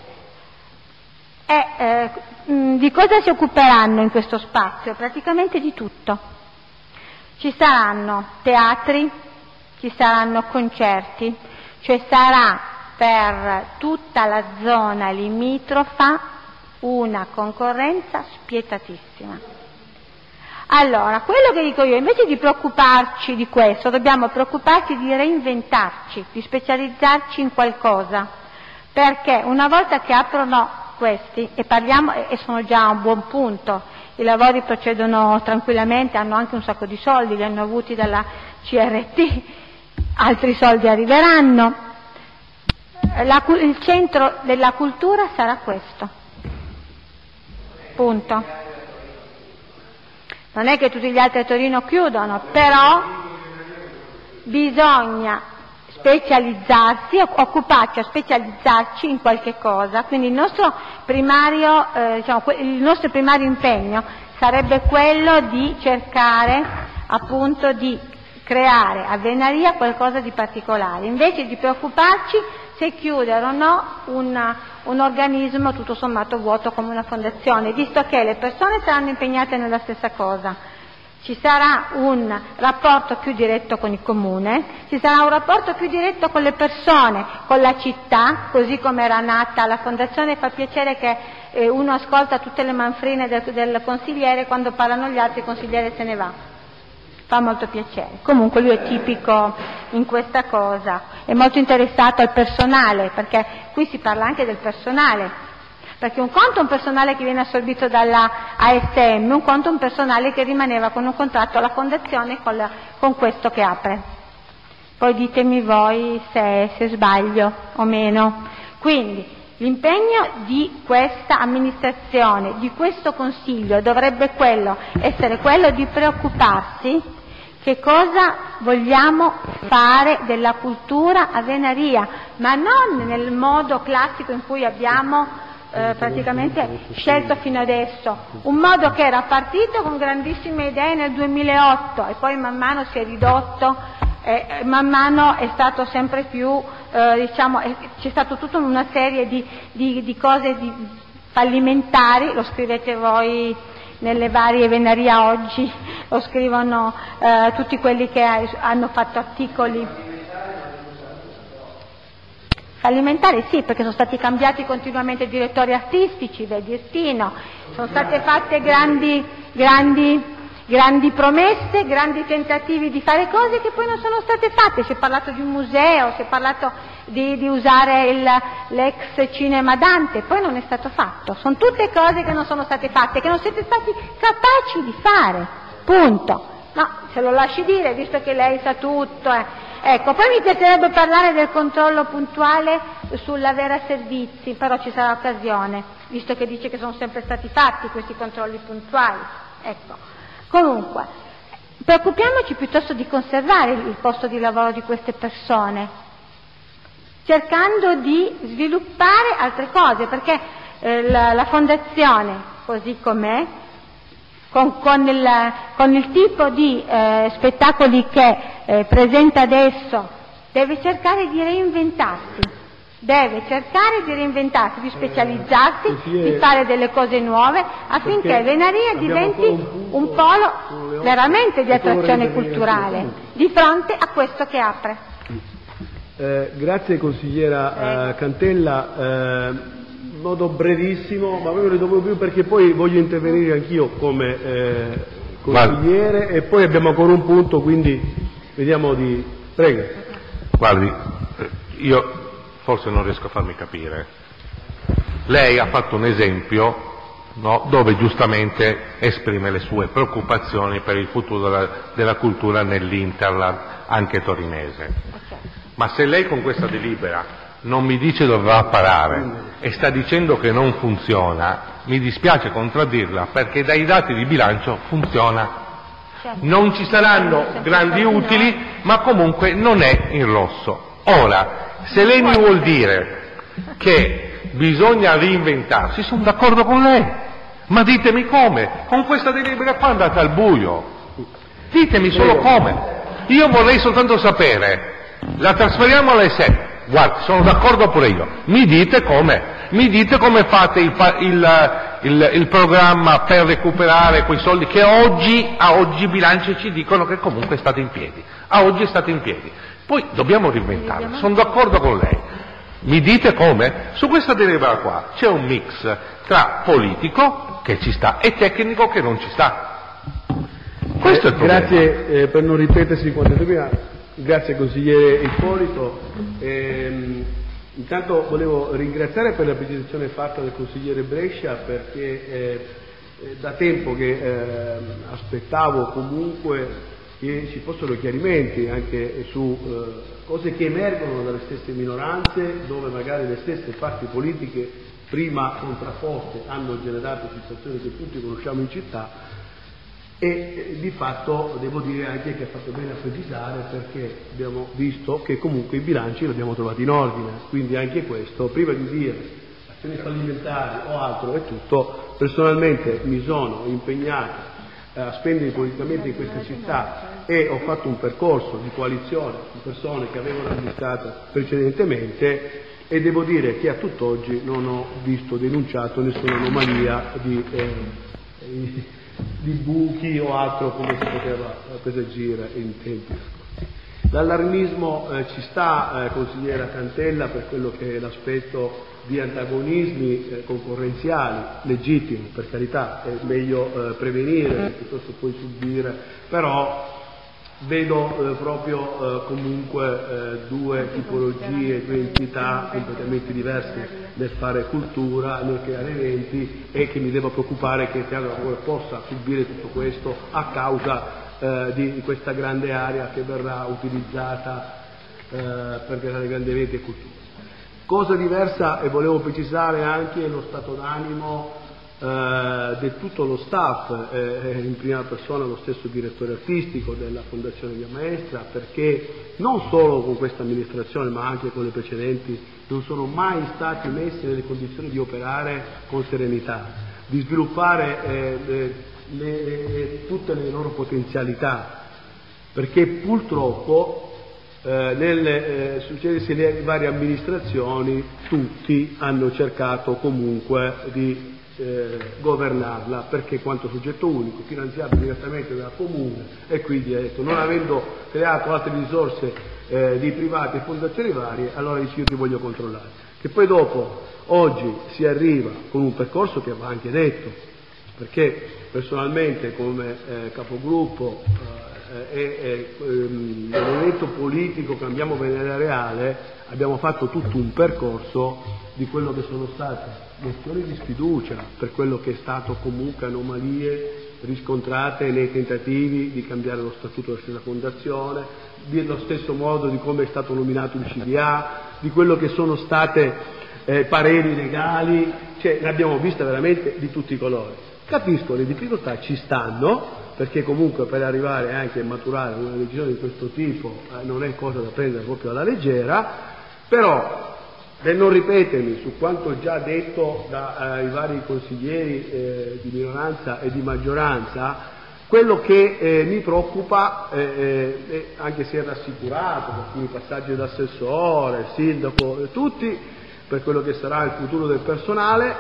Di cosa si occuperanno in questo spazio? Praticamente di tutto. Ci saranno teatri, ci saranno concerti, cioè sarà per tutta la zona limitrofa una concorrenza spietatissima. Allora, quello che dico io, invece di preoccuparci di questo, dobbiamo preoccuparci di reinventarci, di specializzarci in qualcosa, perché una volta che aprono questi, e parliamo, e sono già a un buon punto, i lavori procedono tranquillamente, hanno anche un sacco di soldi, li hanno avuti dalla CRT, altri soldi arriveranno, il centro della cultura sarà questo, punto. Non è che tutti gli altri a Torino chiudono, però bisogna specializzarsi, occuparci a specializzarci in qualche cosa. Quindi il nostro primario impegno sarebbe quello di cercare appunto di creare a Venaria qualcosa di particolare, invece di preoccuparci se chiudere o no un organismo tutto sommato vuoto come una fondazione, visto che le persone saranno impegnate nella stessa cosa. Ci sarà un rapporto più diretto con il comune, ci sarà un rapporto più diretto con le persone, con la città, così come era nata la fondazione. Fa piacere che uno ascolta tutte le manfrine del consigliere, quando parlano gli altri il consigliere se ne va. Fa molto piacere. Comunque lui è tipico in questa cosa, è molto interessato al personale, perché qui si parla anche del personale, perché un conto è un personale che viene assorbito dalla ASM, un conto è un personale che rimaneva con un contratto alla fondazione con questo che apre. Poi ditemi voi se sbaglio o meno. Quindi l'impegno di questa amministrazione, di questo consiglio, dovrebbe essere quello di preoccuparsi che cosa vogliamo fare della cultura a Venaria, ma non nel modo classico in cui abbiamo praticamente scelto fino adesso, un modo che era partito con grandissime idee nel 2008 e poi man mano si è ridotto, man mano è stato sempre più, c'è stato tutta una serie di cose fallimentari, lo scrivete voi nelle varie Venaria oggi, lo scrivono tutti quelli che hanno fatto articoli. Fallimentari sì, perché sono stati cambiati continuamente direttori artistici, vedi Estino, sono state fatte grandi promesse, grandi tentativi di fare cose che poi non sono state fatte. Si è parlato di un museo, si è parlato di usare l'ex cinema Dante, poi non è stato fatto. Sono tutte cose che non sono state fatte, che non siete stati capaci di fare, punto. No, se lo lasci dire, visto che lei sa tutto. Ecco, poi mi piacerebbe parlare del controllo puntuale sull'avere servizi, però ci sarà occasione, visto che dice che sono sempre stati fatti questi controlli puntuali. Ecco. Comunque, preoccupiamoci piuttosto di conservare il posto di lavoro di queste persone, cercando di sviluppare altre cose, perché la fondazione, così com'è, con il tipo di spettacoli che presenta adesso, deve cercare di reinventarsi, di specializzarsi, di fare delle cose nuove, affinché Venaria diventi un polo veramente di attrazione culturale di fronte a questo che apre. Grazie consigliera Cantella. In modo brevissimo, ma proprio ne dovevo più perché poi voglio intervenire anch'io come consigliere e poi abbiamo ancora un punto, quindi vediamo di... Prego. Guardi, io forse non riesco a farmi capire. Lei ha fatto un esempio, no, dove giustamente esprime le sue preoccupazioni per il futuro della cultura nell'Interland anche torinese. Ma se lei con questa delibera non mi dice dove va a parare e sta dicendo che non funziona, mi dispiace contraddirla, perché dai dati di bilancio funziona. Non ci saranno grandi utili, ma comunque non è in rosso. Ora, se lei mi vuol dire che bisogna reinventarsi, sono d'accordo con lei, ma ditemi come. Con questa delibera qua andate al buio, ditemi solo come. Io vorrei soltanto sapere, la trasferiamo alle 7, guardi, sono d'accordo pure io, mi dite come fate il programma per recuperare quei soldi che a oggi i bilanci ci dicono che comunque è stato in piedi, a oggi è stato in piedi, poi dobbiamo reinventarlo, sono d'accordo con lei, mi dite come? Su questa delibera qua c'è un mix tra politico che ci sta e tecnico che non ci sta. Questo è il problema. Grazie, per non ripetersi quanto prima, grazie consigliere Ippolito. Intanto volevo ringraziare per la precisazione fatta del consigliere Brescia, perché da tempo che aspettavo comunque che ci fossero chiarimenti anche su cose che emergono dalle stesse minoranze, dove magari le stesse parti politiche prima contrapposte hanno generato situazioni che tutti conosciamo in città. E di fatto devo dire anche che ha fatto bene a precisare, perché abbiamo visto che comunque i bilanci li abbiamo trovati in ordine, quindi anche questo, prima di dire azioni fallimentari o altro e tutto, personalmente mi sono impegnato a spendere politicamente in questa città e ho fatto un percorso di coalizione di persone che avevano amministrato precedentemente, e devo dire che a tutt'oggi non ho visto denunciato nessuna anomalia di buchi o altro come si poteva presagire in tempi scorsi. L'allarmismo ci sta, consigliera Cantella, per quello che è l'aspetto di antagonismi concorrenziali, legittimo, per carità, è meglio prevenire piuttosto poi subire, però vedo proprio comunque due tipologie, due entità completamente diverse nel fare cultura, nel creare eventi, e che mi devo preoccupare che il Teatro possa subire tutto questo a causa di questa grande area che verrà utilizzata per creare grandi eventi e cultura. Cosa diversa, e volevo precisare anche lo stato d'animo di tutto lo staff, in prima persona lo stesso direttore artistico della Fondazione Via Maestra, perché non solo con questa amministrazione ma anche con le precedenti non sono mai stati messi nelle condizioni di operare con serenità, di sviluppare tutte le loro potenzialità, perché purtroppo nel succedersi le varie amministrazioni tutti hanno cercato comunque di governarla, perché quanto soggetto unico, finanziato direttamente dal comune, e quindi ha detto, non avendo creato altre risorse di privati e fondazioni varie, allora dice io ti voglio controllare. Che poi dopo oggi si arriva con un percorso che va anche detto, perché personalmente come capogruppo l'elemento politico Cambiamo Venere Reale abbiamo fatto tutto un percorso di quello che sono state mozioni di sfiducia per quello che è stato comunque anomalie riscontrate nei tentativi di cambiare lo statuto della stessa fondazione, dello stesso modo di come è stato nominato il CDA, di quello che sono state pareri legali, cioè ne abbiamo viste veramente di tutti i colori. Capisco, le difficoltà ci stanno, perché comunque per arrivare anche a maturare una decisione di questo tipo non è cosa da prendere proprio alla leggera, però per non ripetermi su quanto già detto dai vari consiglieri di minoranza e di maggioranza, quello che mi preoccupa, anche se è rassicurato per alcuni passaggi d'assessore, sindaco, tutti, per quello che sarà il futuro del personale,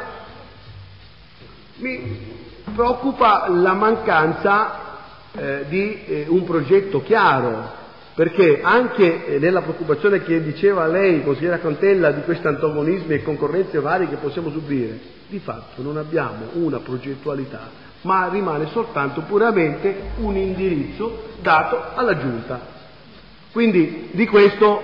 mi preoccupa la mancanza di un progetto chiaro, perché anche nella preoccupazione che diceva lei, consigliera Cantella, di questi antagonismi e concorrenze varie che possiamo subire, di fatto non abbiamo una progettualità, ma rimane soltanto puramente un indirizzo dato alla Giunta. Quindi di questo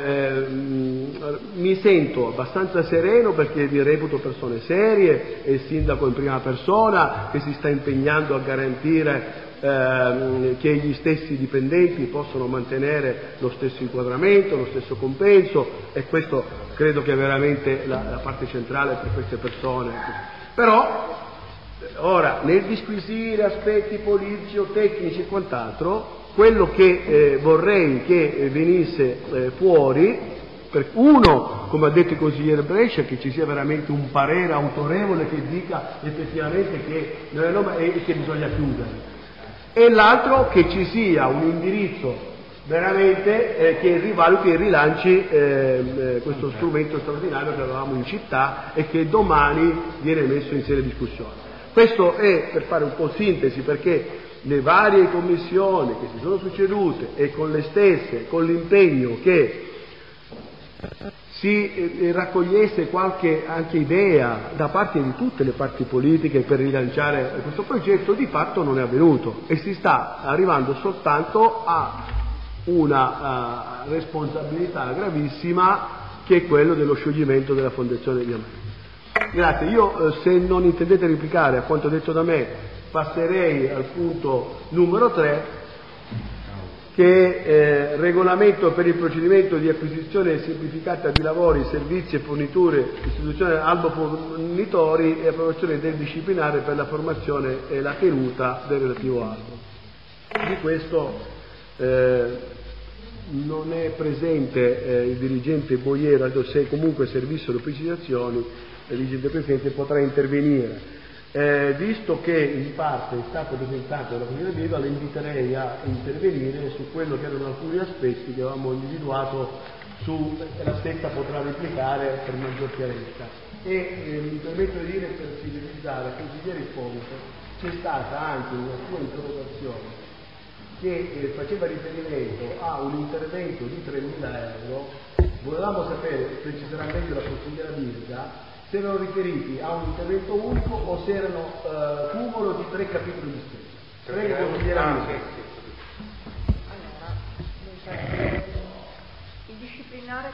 mi sento abbastanza sereno, perché vi reputo persone serie, e il sindaco in prima persona che si sta impegnando a garantire che gli stessi dipendenti possono mantenere lo stesso inquadramento, lo stesso compenso, e questo credo che è veramente la parte centrale per queste persone. Però ora, nel disquisire aspetti politici o tecnici e quant'altro, quello che vorrei che venisse fuori, uno, come ha detto il consigliere Brescia, che ci sia veramente un parere autorevole che dica effettivamente che bisogna chiudere, e l'altro che ci sia un indirizzo veramente che rivaluti e rilanci questo strumento straordinario che avevamo in città e che domani viene messo in seria discussione. Questo è per fare un po' sintesi, perché le varie commissioni che si sono succedute e con le stesse, con l'impegno che si raccogliesse qualche anche idea da parte di tutte le parti politiche per rilanciare questo progetto, di fatto non è avvenuto e si sta arrivando soltanto a una responsabilità gravissima, che è quello dello scioglimento della Fondazione Via Maestri. Grazie. Io, se non intendete replicare a quanto detto da me, passerei al punto numero 3, che è regolamento per il procedimento di acquisizione semplificata di lavori, servizi e forniture, istituzione albo fornitori e approvazione del disciplinare per la formazione e la tenuta del relativo albo. Di questo non è presente il dirigente Boiero, se comunque servissero precisazioni il dirigente Presidente potrà intervenire. Visto che in parte è stato presentato dalla Commissione Viva, le inviterei a intervenire su quello che erano alcuni aspetti che avevamo individuato, la stessa potrà replicare per maggior chiarezza. Mi permetto di dire, per sintetizzare, al consigliere Ponte, c'è stata anche una sua interrogazione che faceva riferimento a un intervento di 3.000 euro. Volevamo sapere, preciserà meglio la consigliera Birga, se erano riferiti a un intervento unico o se erano cumulo di 3 capitoli di spesa. Prego, consigliera Birga. Il disciplinare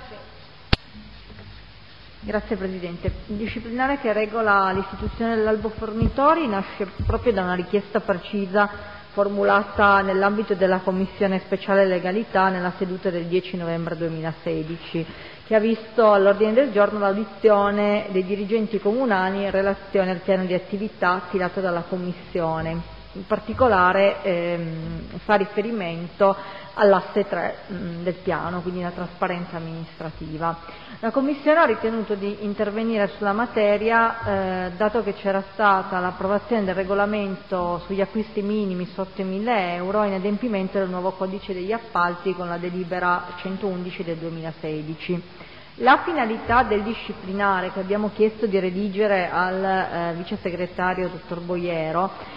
Grazie Presidente. Il disciplinare che regola l'istituzione dell'albo fornitori nasce proprio da una richiesta precisa formulata nell'ambito della Commissione Speciale Legalità nella seduta del 10 novembre 2016, che ha visto all'ordine del giorno l'audizione dei dirigenti comunali in relazione al piano di attività stilato dalla Commissione. In particolare fa riferimento all'asse 3 del piano, quindi la trasparenza amministrativa. La Commissione ha ritenuto di intervenire sulla materia dato che c'era stata l'approvazione del regolamento sugli acquisti minimi sotto i 1.000 euro in adempimento del nuovo codice degli appalti con la delibera 111 del 2016. La finalità del disciplinare che abbiamo chiesto di redigere al vice segretario dottor Boiero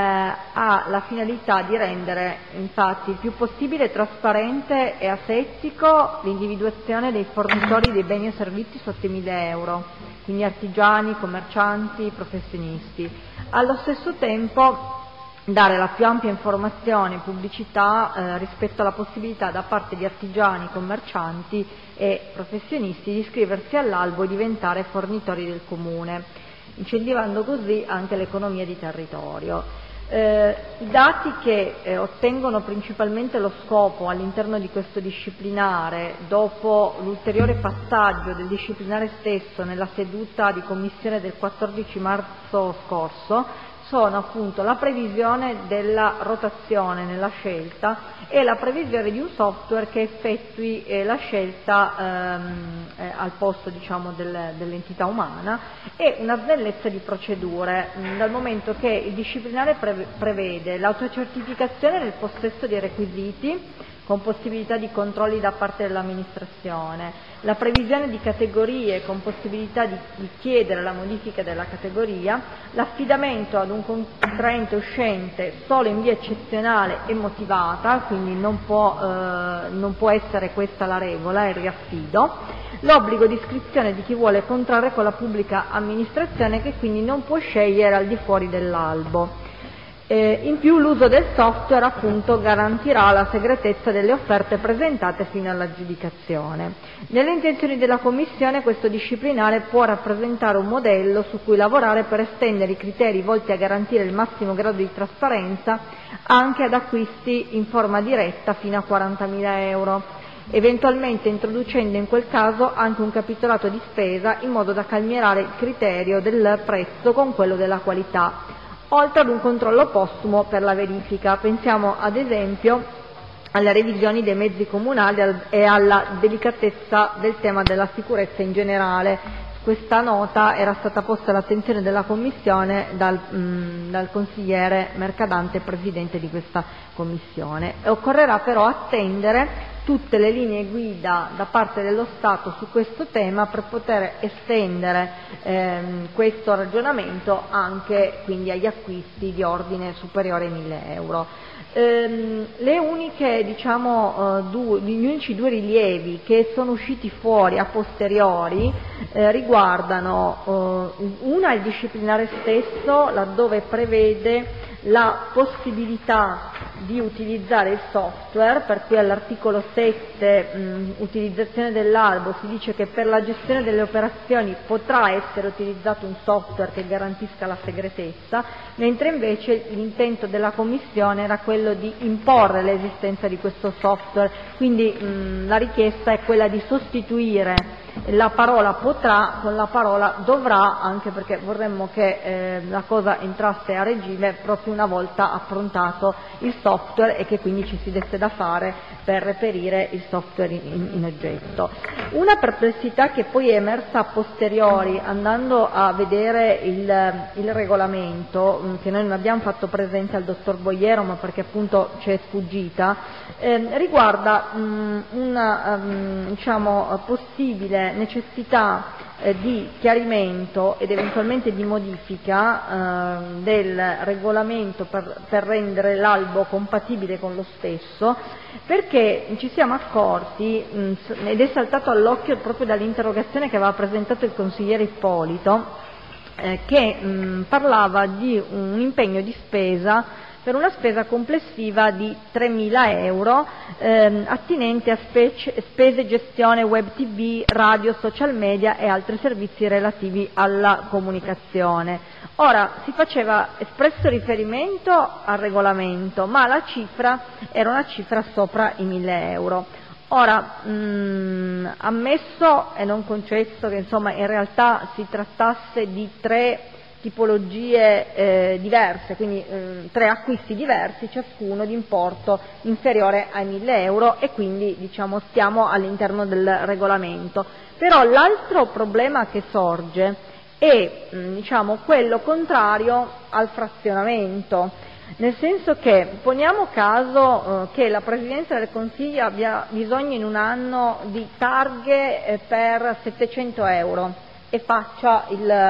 ha la finalità di rendere infatti il più possibile trasparente e asettico l'individuazione dei fornitori dei beni e servizi sotto i 1.000 euro, quindi artigiani, commercianti, professionisti. Allo stesso tempo dare la più ampia informazione e pubblicità rispetto alla possibilità da parte di artigiani, commercianti e professionisti di iscriversi all'albo e diventare fornitori del Comune, incentivando così anche l'economia di territorio. I dati che ottengono principalmente lo scopo all'interno di questo disciplinare, dopo l'ulteriore passaggio del disciplinare stesso nella seduta di commissione del 14 marzo scorso, sono appunto la previsione della rotazione nella scelta e la previsione di un software che effettui la scelta al posto, diciamo, dell'entità umana, e una snellezza di procedure, dal momento che il disciplinare prevede l'autocertificazione nel possesso dei requisiti con possibilità di controlli da parte dell'amministrazione, la previsione di categorie con possibilità di chiedere la modifica della categoria, l'affidamento ad un contraente uscente solo in via eccezionale e motivata, quindi non può essere questa la regola, il riaffido, l'obbligo di iscrizione di chi vuole contrarre con la pubblica amministrazione, che quindi non può scegliere al di fuori dell'albo. In più l'uso del software appunto garantirà la segretezza delle offerte presentate fino all'aggiudicazione. Nelle intenzioni della Commissione questo disciplinare può rappresentare un modello su cui lavorare per estendere i criteri volti a garantire il massimo grado di trasparenza anche ad acquisti in forma diretta fino a 40.000 euro, eventualmente introducendo in quel caso anche un capitolato di spesa in modo da calmierare il criterio del prezzo con quello della qualità, oltre ad un controllo postumo per la verifica. Pensiamo ad esempio alle revisioni dei mezzi comunali e alla delicatezza del tema della sicurezza in generale. Questa nota era stata posta all'attenzione della Commissione dal consigliere Mercadante, presidente di questa Commissione. Occorrerà però attendere tutte le linee guida da parte dello Stato su questo tema per poter estendere questo ragionamento anche quindi agli acquisti di ordine superiore ai 1.000 euro. Le uniche, gli unici due rilievi che sono usciti fuori a posteriori riguardano una il disciplinare stesso, laddove prevede la possibilità di utilizzare il software, per cui all'articolo 7 utilizzazione dell'albo si dice che per la gestione delle operazioni potrà essere utilizzato un software che garantisca la segretezza, mentre invece l'intento della Commissione era quello di imporre l'esistenza di questo software, quindi la richiesta è quella di sostituire la parola potrà con la parola dovrà, anche perché vorremmo che la cosa entrasse a regime proprio una volta approntato il software e che quindi ci si desse da fare per reperire il software in oggetto. Una perplessità che poi è emersa a posteriori andando a vedere il regolamento, che noi non abbiamo fatto presente al dottor Boiero ma perché appunto ci è sfuggita, riguarda una possibile necessità di chiarimento ed eventualmente di modifica del regolamento per rendere l'albo compatibile con lo stesso, perché ci siamo accorti, ed è saltato all'occhio proprio dall'interrogazione che aveva presentato il consigliere Ippolito, che parlava di un impegno di spesa per una spesa complessiva di 3.000 euro attinente a spese gestione web tv, radio, social media e altri servizi relativi alla comunicazione. Ora, si faceva espresso riferimento al regolamento, ma la cifra era una cifra sopra i 1.000 euro. Ora, ammesso e non concesso che insomma in realtà si trattasse di tre tipologie diverse, quindi tre acquisti diversi, ciascuno di importo inferiore ai 1.000 euro e quindi stiamo all'interno del regolamento. Però l'altro problema che sorge è quello contrario al frazionamento, nel senso che poniamo caso che la Presidenza del Consiglio abbia bisogno in un anno di targhe per 700 euro e faccia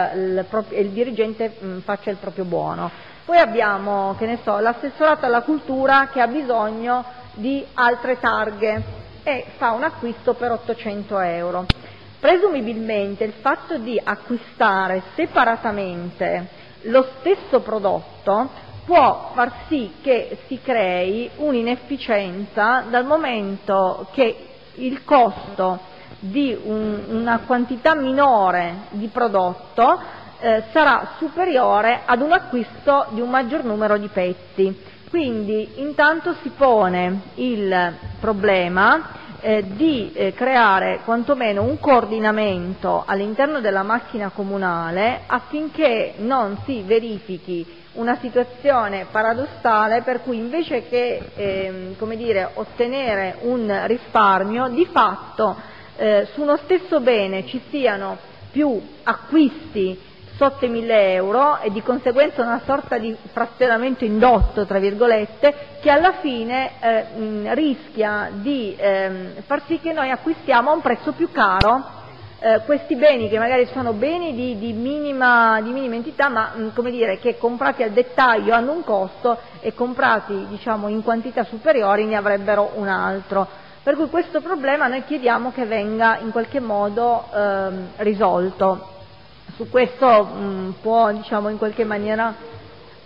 il dirigente faccia il proprio buono. Poi abbiamo, l'assessorato alla cultura che ha bisogno di altre targhe e fa un acquisto per 800 euro. Presumibilmente il fatto di acquistare separatamente lo stesso prodotto può far sì che si crei un'inefficienza, dal momento che il costo di una quantità minore di prodotto sarà superiore ad un acquisto di un maggior numero di pezzi. Quindi intanto si pone il problema di creare quantomeno un coordinamento all'interno della macchina comunale affinché non si verifichi una situazione paradossale per cui invece che ottenere un risparmio, di fatto su uno stesso bene ci siano più acquisti sotto i 1.000 euro e di conseguenza una sorta di frazionamento indotto, tra virgolette, che alla fine rischia di far sì che noi acquistiamo a un prezzo più caro questi beni che magari sono beni di minima entità, ma che comprati al dettaglio hanno un costo e comprati in quantità superiori ne avrebbero un altro. Per cui questo problema noi chiediamo che venga in qualche modo risolto. Su questo può in qualche maniera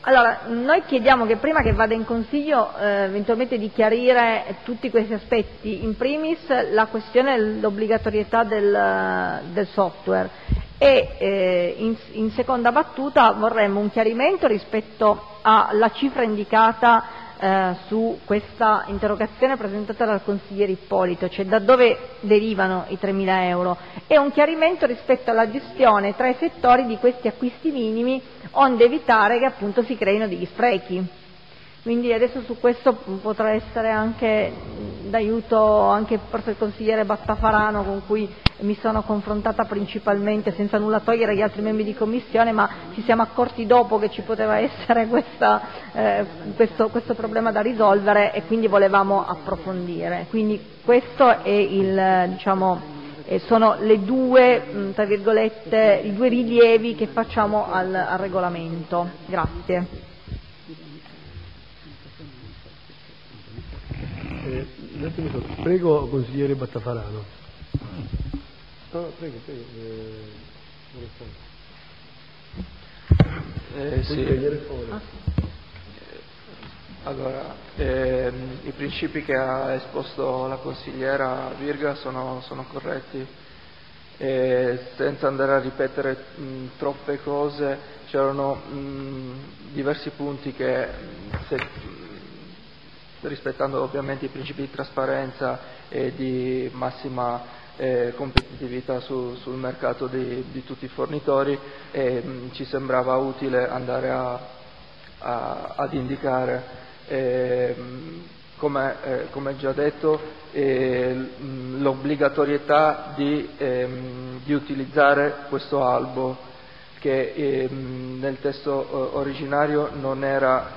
Allora, noi chiediamo che prima che vada in Consiglio eventualmente di chiarire tutti questi aspetti, in primis la questione dell'obbligatorietà del software e in seconda battuta vorremmo un chiarimento rispetto alla cifra indicata su questa interrogazione presentata dal consigliere Ippolito, cioè da dove derivano i 3.000 euro, e un chiarimento rispetto alla gestione tra i settori di questi acquisti minimi, onde evitare che appunto si creino degli sprechi. Quindi adesso su questo potrà essere anche d'aiuto anche forse il consigliere Battafarano, con cui mi sono confrontata principalmente, senza nulla togliere agli altri membri di commissione, ma ci siamo accorti dopo che ci poteva essere questo problema da risolvere e quindi volevamo approfondire. Quindi questo è sono le due, tra virgolette, i due rilievi che facciamo al regolamento. Grazie. Prego, consigliere Battafarano. No, prego. Sì. Allora, i principi che ha esposto la consigliera Virga sono corretti, senza andare a ripetere troppe cose. C'erano diversi punti che, rispettando ovviamente i principi di trasparenza e di massima competitività sul mercato di tutti i fornitori, ci sembrava utile andare ad indicare, come già detto, l'obbligatorietà di utilizzare questo albo, che nel testo originario non era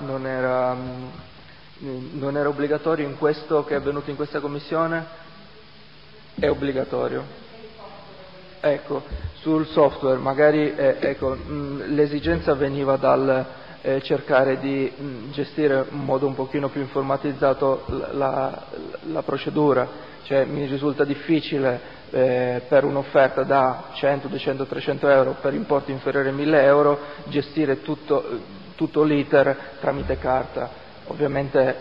obbligatorio. In questo che è avvenuto in questa commissione è obbligatorio. Ecco, sul software magari l'esigenza veniva dal cercare di gestire in modo un pochino più informatizzato la procedura, cioè mi risulta difficile per un'offerta da 100, 200, 300 euro per importi inferiori a 1.000 euro gestire tutto l'iter tramite carta. Ovviamente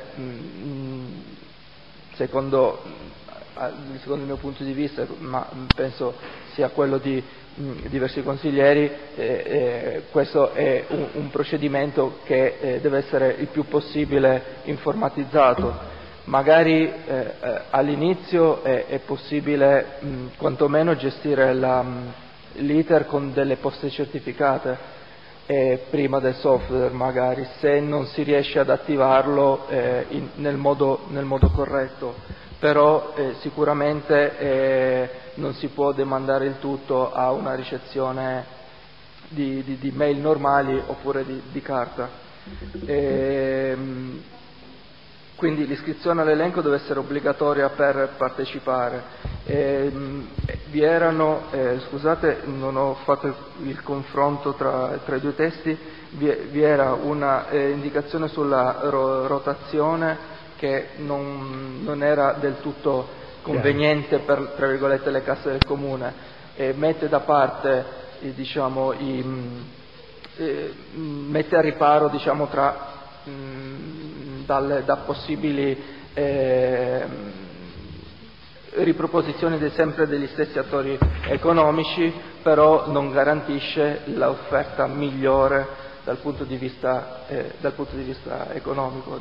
secondo il mio punto di vista, ma penso sia quello di diversi consiglieri, questo è un procedimento che deve essere il più possibile informatizzato. Magari all'inizio è possibile quantomeno gestire l'iter con delle poste certificate prima del software, magari, se non si riesce ad attivarlo nel modo corretto. Però sicuramente non si può demandare il tutto a una ricezione di mail normali oppure di carta. Quindi l'iscrizione all'elenco deve essere obbligatoria per partecipare. Vi erano, scusate, non ho fatto il confronto tra i due testi, vi era una indicazione sulla rotazione che non era del tutto conveniente per, tra virgolette, le casse del comune, e mette da parte, mette a riparo, da possibili riproposizioni sempre degli stessi attori economici, però non garantisce l'offerta migliore dal punto di vista economico,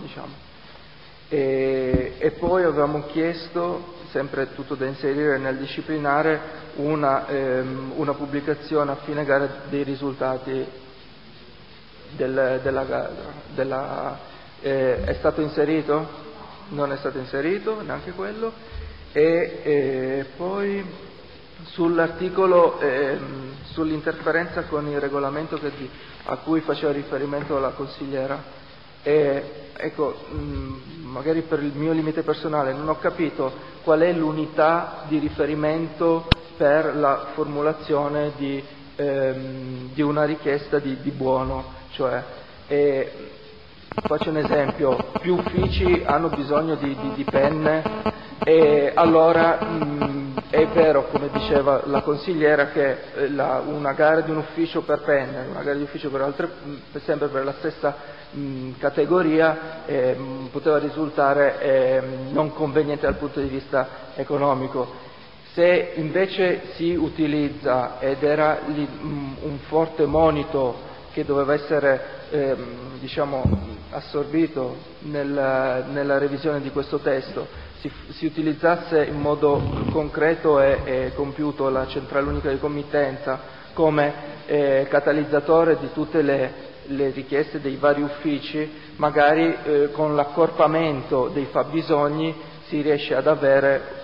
E poi avevamo chiesto, sempre tutto da inserire nel disciplinare, una pubblicazione a fine gara dei risultati della gara. È stato inserito? Non è stato inserito neanche quello. E poi sull'articolo sull'interferenza con il regolamento a cui faceva riferimento la consigliera, magari per il mio limite personale non ho capito qual è l'unità di riferimento per la formulazione di una richiesta di buono, cioè faccio un esempio: più uffici hanno bisogno di penne, e allora è vero, come diceva la consigliera, che una gara di un ufficio per penne, una gara di ufficio per altre, sempre per la stessa categoria, poteva risultare non conveniente dal punto di vista economico. Se invece si utilizza, ed era un forte monito che doveva essere assorbito nella revisione di questo testo, si utilizzasse in modo concreto e compiuto la centrale unica di committenza come catalizzatore di tutte le richieste dei vari uffici, magari con l'accorpamento dei fabbisogni si riesce ad avere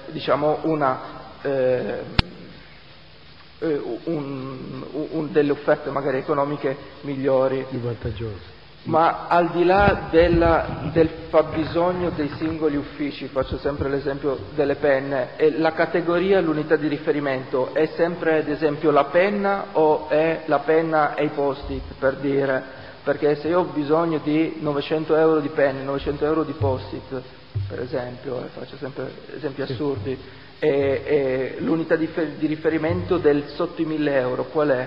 delle offerte magari economiche migliori. Vantaggioso. Ma al di là del fabbisogno dei singoli uffici, faccio sempre l'esempio delle penne, la categoria, l'unità di riferimento è sempre ad esempio la penna o è la penna e i post-it, per dire? Perché se io ho bisogno di 900 euro di penne, 900 euro di post-it, per esempio, faccio sempre esempi assurdi, e l'unità di riferimento del sotto i 1000 euro qual è?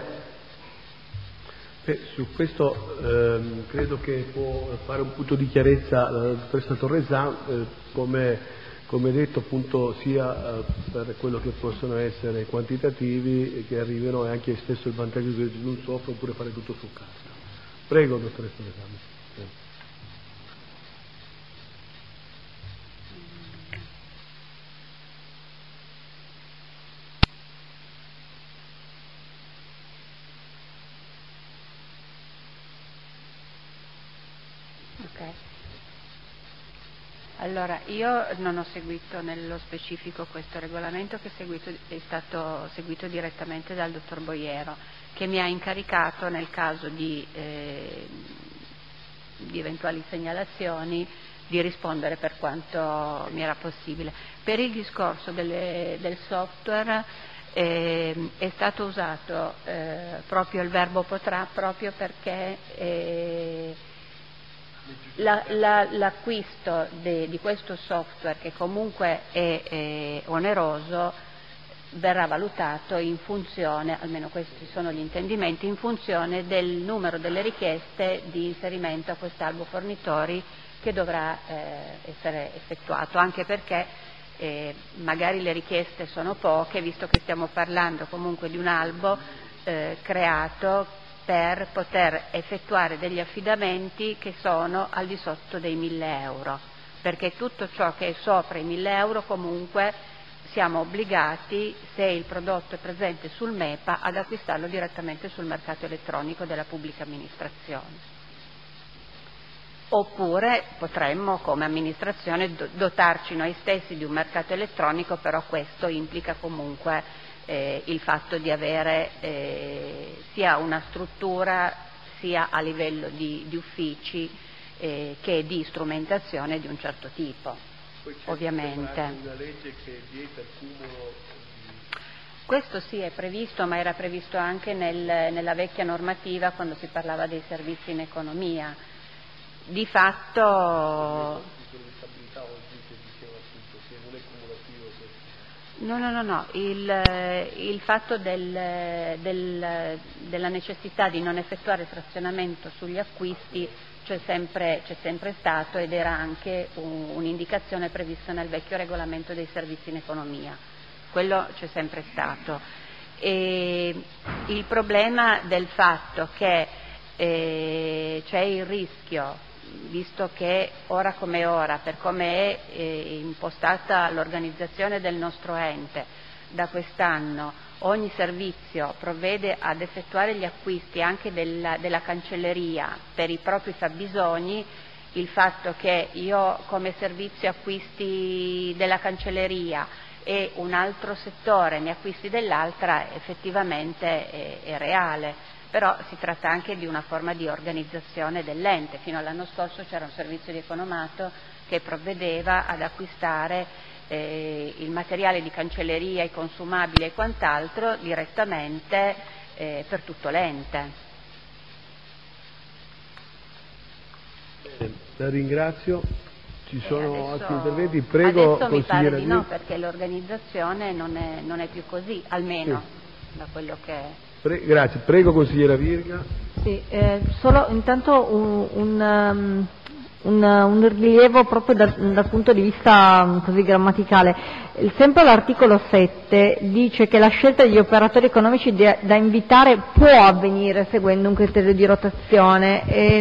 Su questo credo che può fare un punto di chiarezza la dottoressa Torresan, come detto appunto sia per quello che possono essere quantitativi che arrivino, e anche stesso il vantaggio di un software, oppure fare tutto su carta. Prego dottoressa Torresan. Allora, io non ho seguito nello specifico questo regolamento, che è stato seguito direttamente dal dottor Boiero, che mi ha incaricato nel caso di eventuali segnalazioni di rispondere per quanto mi era possibile. Per il discorso del software è stato usato proprio il verbo potrà, proprio perché l'acquisto di questo software, che comunque è oneroso, verrà valutato in funzione, almeno questi sono gli intendimenti, in funzione del numero delle richieste di inserimento a quest'albo fornitori che dovrà essere effettuato, anche perché magari le richieste sono poche, visto che stiamo parlando comunque di un albo creato per poter effettuare degli affidamenti che sono al di sotto dei 1000 euro, perché tutto ciò che è sopra i 1000 euro comunque siamo obbligati, se il prodotto è presente sul MEPA, ad acquistarlo direttamente sul mercato elettronico della pubblica amministrazione. Oppure potremmo come amministrazione dotarci noi stessi di un mercato elettronico, però questo implica comunque il fatto di avere sia una struttura sia a livello di uffici che di strumentazione di un certo tipo. Poi c'è ovviamente una legge che vieta il cumulo. Questo sì è previsto, ma era previsto anche nella vecchia normativa quando si parlava dei servizi in economia. Di fatto No, il fatto della necessità di non effettuare frazionamento sugli acquisti c'è sempre stato, ed era anche un'indicazione prevista nel vecchio regolamento dei servizi in economia. Quello c'è sempre stato. E il problema del fatto che c'è il rischio, visto che ora come ora, per come è impostata l'organizzazione del nostro ente, da quest'anno ogni servizio provvede ad effettuare gli acquisti anche della cancelleria per i propri fabbisogni, il fatto che io come servizio acquisti della cancelleria e un altro settore ne acquisti dell'altra effettivamente è reale. Però si tratta anche di una forma di organizzazione dell'ente. Fino all'anno scorso c'era un servizio di economato che provvedeva ad acquistare il materiale di cancelleria, i consumabili e quant'altro direttamente per tutto l'ente. La ringrazio. Ci sono altri interventi? Prego, adesso mi pare di no, Virga. perché l'organizzazione non è più così, almeno da quello che è. Grazie, prego consigliera Virga. Sì, solo intanto un rilievo proprio dal punto di vista così grammaticale. Sempre l'articolo 7 dice che la scelta degli operatori economici da invitare può avvenire seguendo un criterio di rotazione.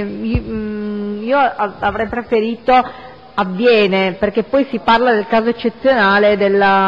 Io avrei preferito avviene, perché poi si parla del caso eccezionale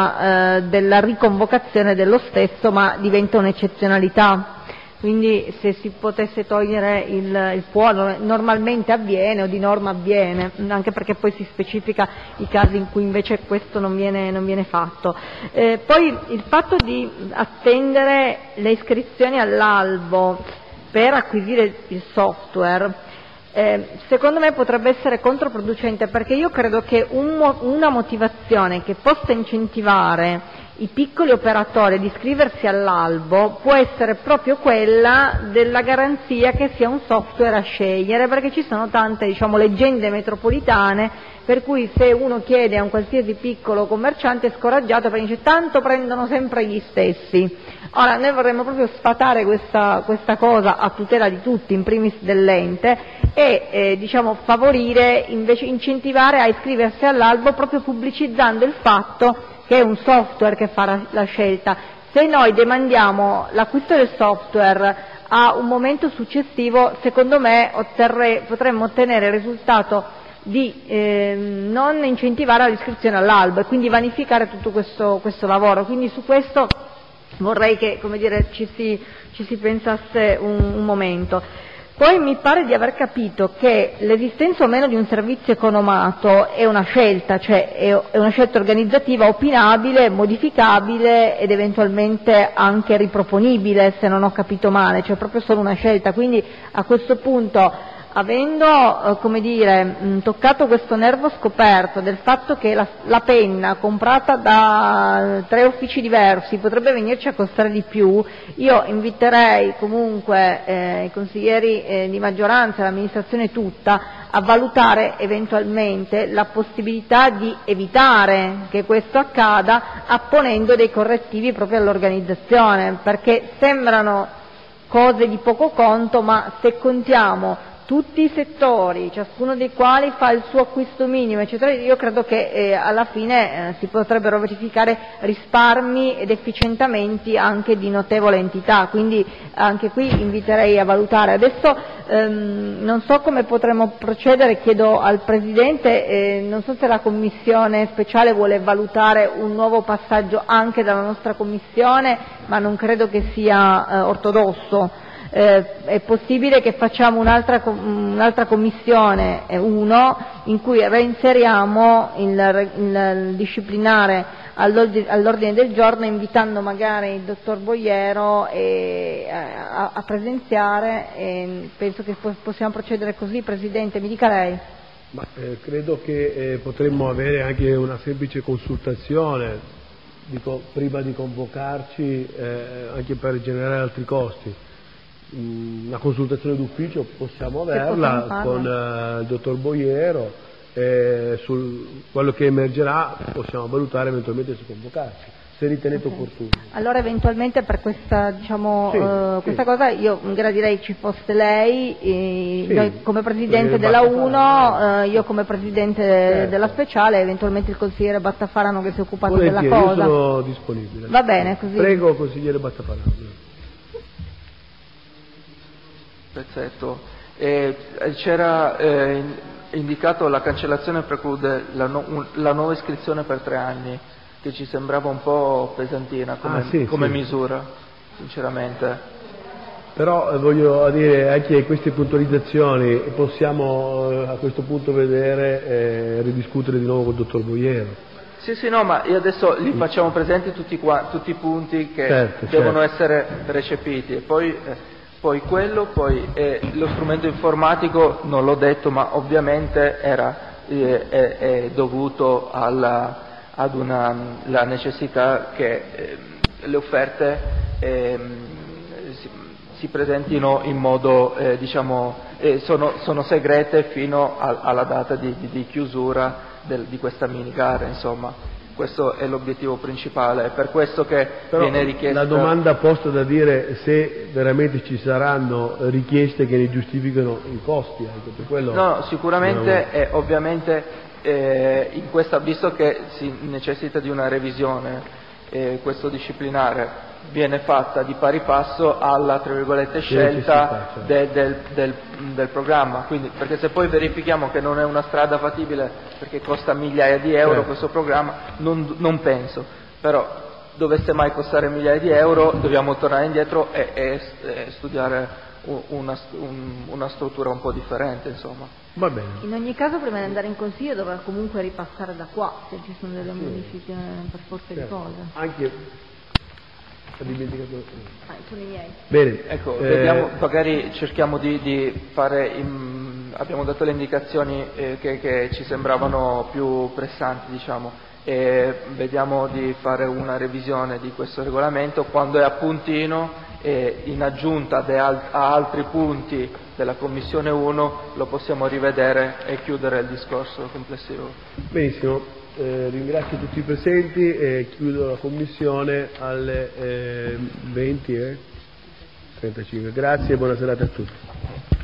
della riconvocazione dello stesso, ma diventa un'eccezionalità. Quindi se si potesse togliere il può, normalmente avviene o di norma avviene, anche perché poi si specifica i casi in cui invece questo non viene fatto. Poi il fatto di attendere le iscrizioni all'albo per acquisire il software, secondo me potrebbe essere controproducente, perché io credo che una motivazione che possa incentivare i piccoli operatori ad iscriversi all'albo può essere proprio quella della garanzia che sia un software a scegliere, perché ci sono tante, leggende metropolitane per cui se uno chiede a un qualsiasi piccolo commerciante è scoraggiato perché dice tanto prendono sempre gli stessi. Ora noi vorremmo proprio sfatare questa cosa a tutela di tutti, in primis dell'ente, e favorire, invece incentivare a iscriversi all'albo proprio pubblicizzando il fatto che è un software che fa la scelta. Se noi demandiamo l'acquisto del software a un momento successivo, secondo me potremmo ottenere il risultato di non incentivare l'iscrizione all'albo e quindi vanificare tutto questo lavoro. Quindi su questo vorrei che ci si pensasse un momento. Poi mi pare di aver capito che l'esistenza o meno di un servizio economato è una scelta, cioè è una scelta organizzativa opinabile, modificabile ed eventualmente anche riproponibile, se non ho capito male, cioè proprio solo una scelta. Quindi a questo punto, avendo toccato questo nervo scoperto del fatto che la penna comprata da 3 uffici diversi potrebbe venirci a costare di più, io inviterei comunque i consiglieri di maggioranza e l'amministrazione tutta a valutare eventualmente la possibilità di evitare che questo accada apponendo dei correttivi proprio all'organizzazione, perché sembrano cose di poco conto, ma se contiamo tutti i settori, ciascuno dei quali fa il suo acquisto minimo, eccetera, io credo che alla fine si potrebbero verificare risparmi ed efficientamenti anche di notevole entità, quindi anche qui inviterei a valutare. Adesso non so come potremmo procedere, chiedo al Presidente, non so se la Commissione speciale vuole valutare un nuovo passaggio anche dalla nostra Commissione, ma non credo che sia ortodosso. È possibile che facciamo un'altra commissione, in cui reinseriamo il disciplinare all'ordine del giorno, invitando magari il dottor Boiero a presenziare, e penso che possiamo procedere così. Presidente, mi dica lei. Ma, credo che potremmo avere anche una semplice consultazione, prima di convocarci, anche per generare altri costi. Una consultazione d'ufficio possiamo averla con il dottor Boiero, su quello che emergerà possiamo valutare eventualmente su convocarci, se ritenete opportuno. Allora eventualmente per questa questa cosa io gradirei ci fosse lei, noi come Presidente della 1, io come Presidente della Speciale, eventualmente il consigliere Battafarano che si è occupato della cosa. Io sono disponibile. Va bene, così. Prego consigliere Battafarano. Perfetto. C'era indicato la cancellazione preclude la nuova iscrizione per 3 anni, che ci sembrava un po' pesantina come misura, sinceramente. Però voglio dire, anche queste puntualizzazioni possiamo a questo punto vedere, ridiscutere di nuovo con il dottor Boiero. Sì, no, ma io adesso li facciamo presenti tutti i punti che devono essere recepiti, e poi lo strumento informatico non l'ho detto, ma ovviamente è dovuto alla necessità che le offerte si presentino in modo sono segrete fino alla data di chiusura di questa mini gara, insomma. Questo è l'obiettivo principale, è per questo che viene richiesta... La domanda posta da dire se veramente ci saranno richieste che ne giustificano i costi, anche per quello... No, sicuramente, ovviamente, visto che si necessita di una revisione, questo disciplinare viene fatta di pari passo alla, tra virgolette, scelta del programma, quindi, perché se poi verifichiamo che non è una strada fattibile perché costa migliaia di euro questo programma, non penso, però dovesse mai costare migliaia di euro dobbiamo tornare indietro e studiare una struttura un po' differente, insomma. Va bene. In ogni caso prima di andare in consiglio dovrà comunque ripassare da qua se ci sono delle modifiche per forza di cose. Anche sono i miei. Bene, ecco, vediamo, magari cerchiamo di fare, abbiamo dato le indicazioni che ci sembravano più pressanti, diciamo, e vediamo di fare una revisione di questo regolamento quando è a puntino e in aggiunta a altri punti della Commissione 1 lo possiamo rivedere e chiudere il discorso complessivo. Benissimo. Ringrazio tutti i presenti e chiudo la commissione alle 20:35. Grazie e buona serata a tutti.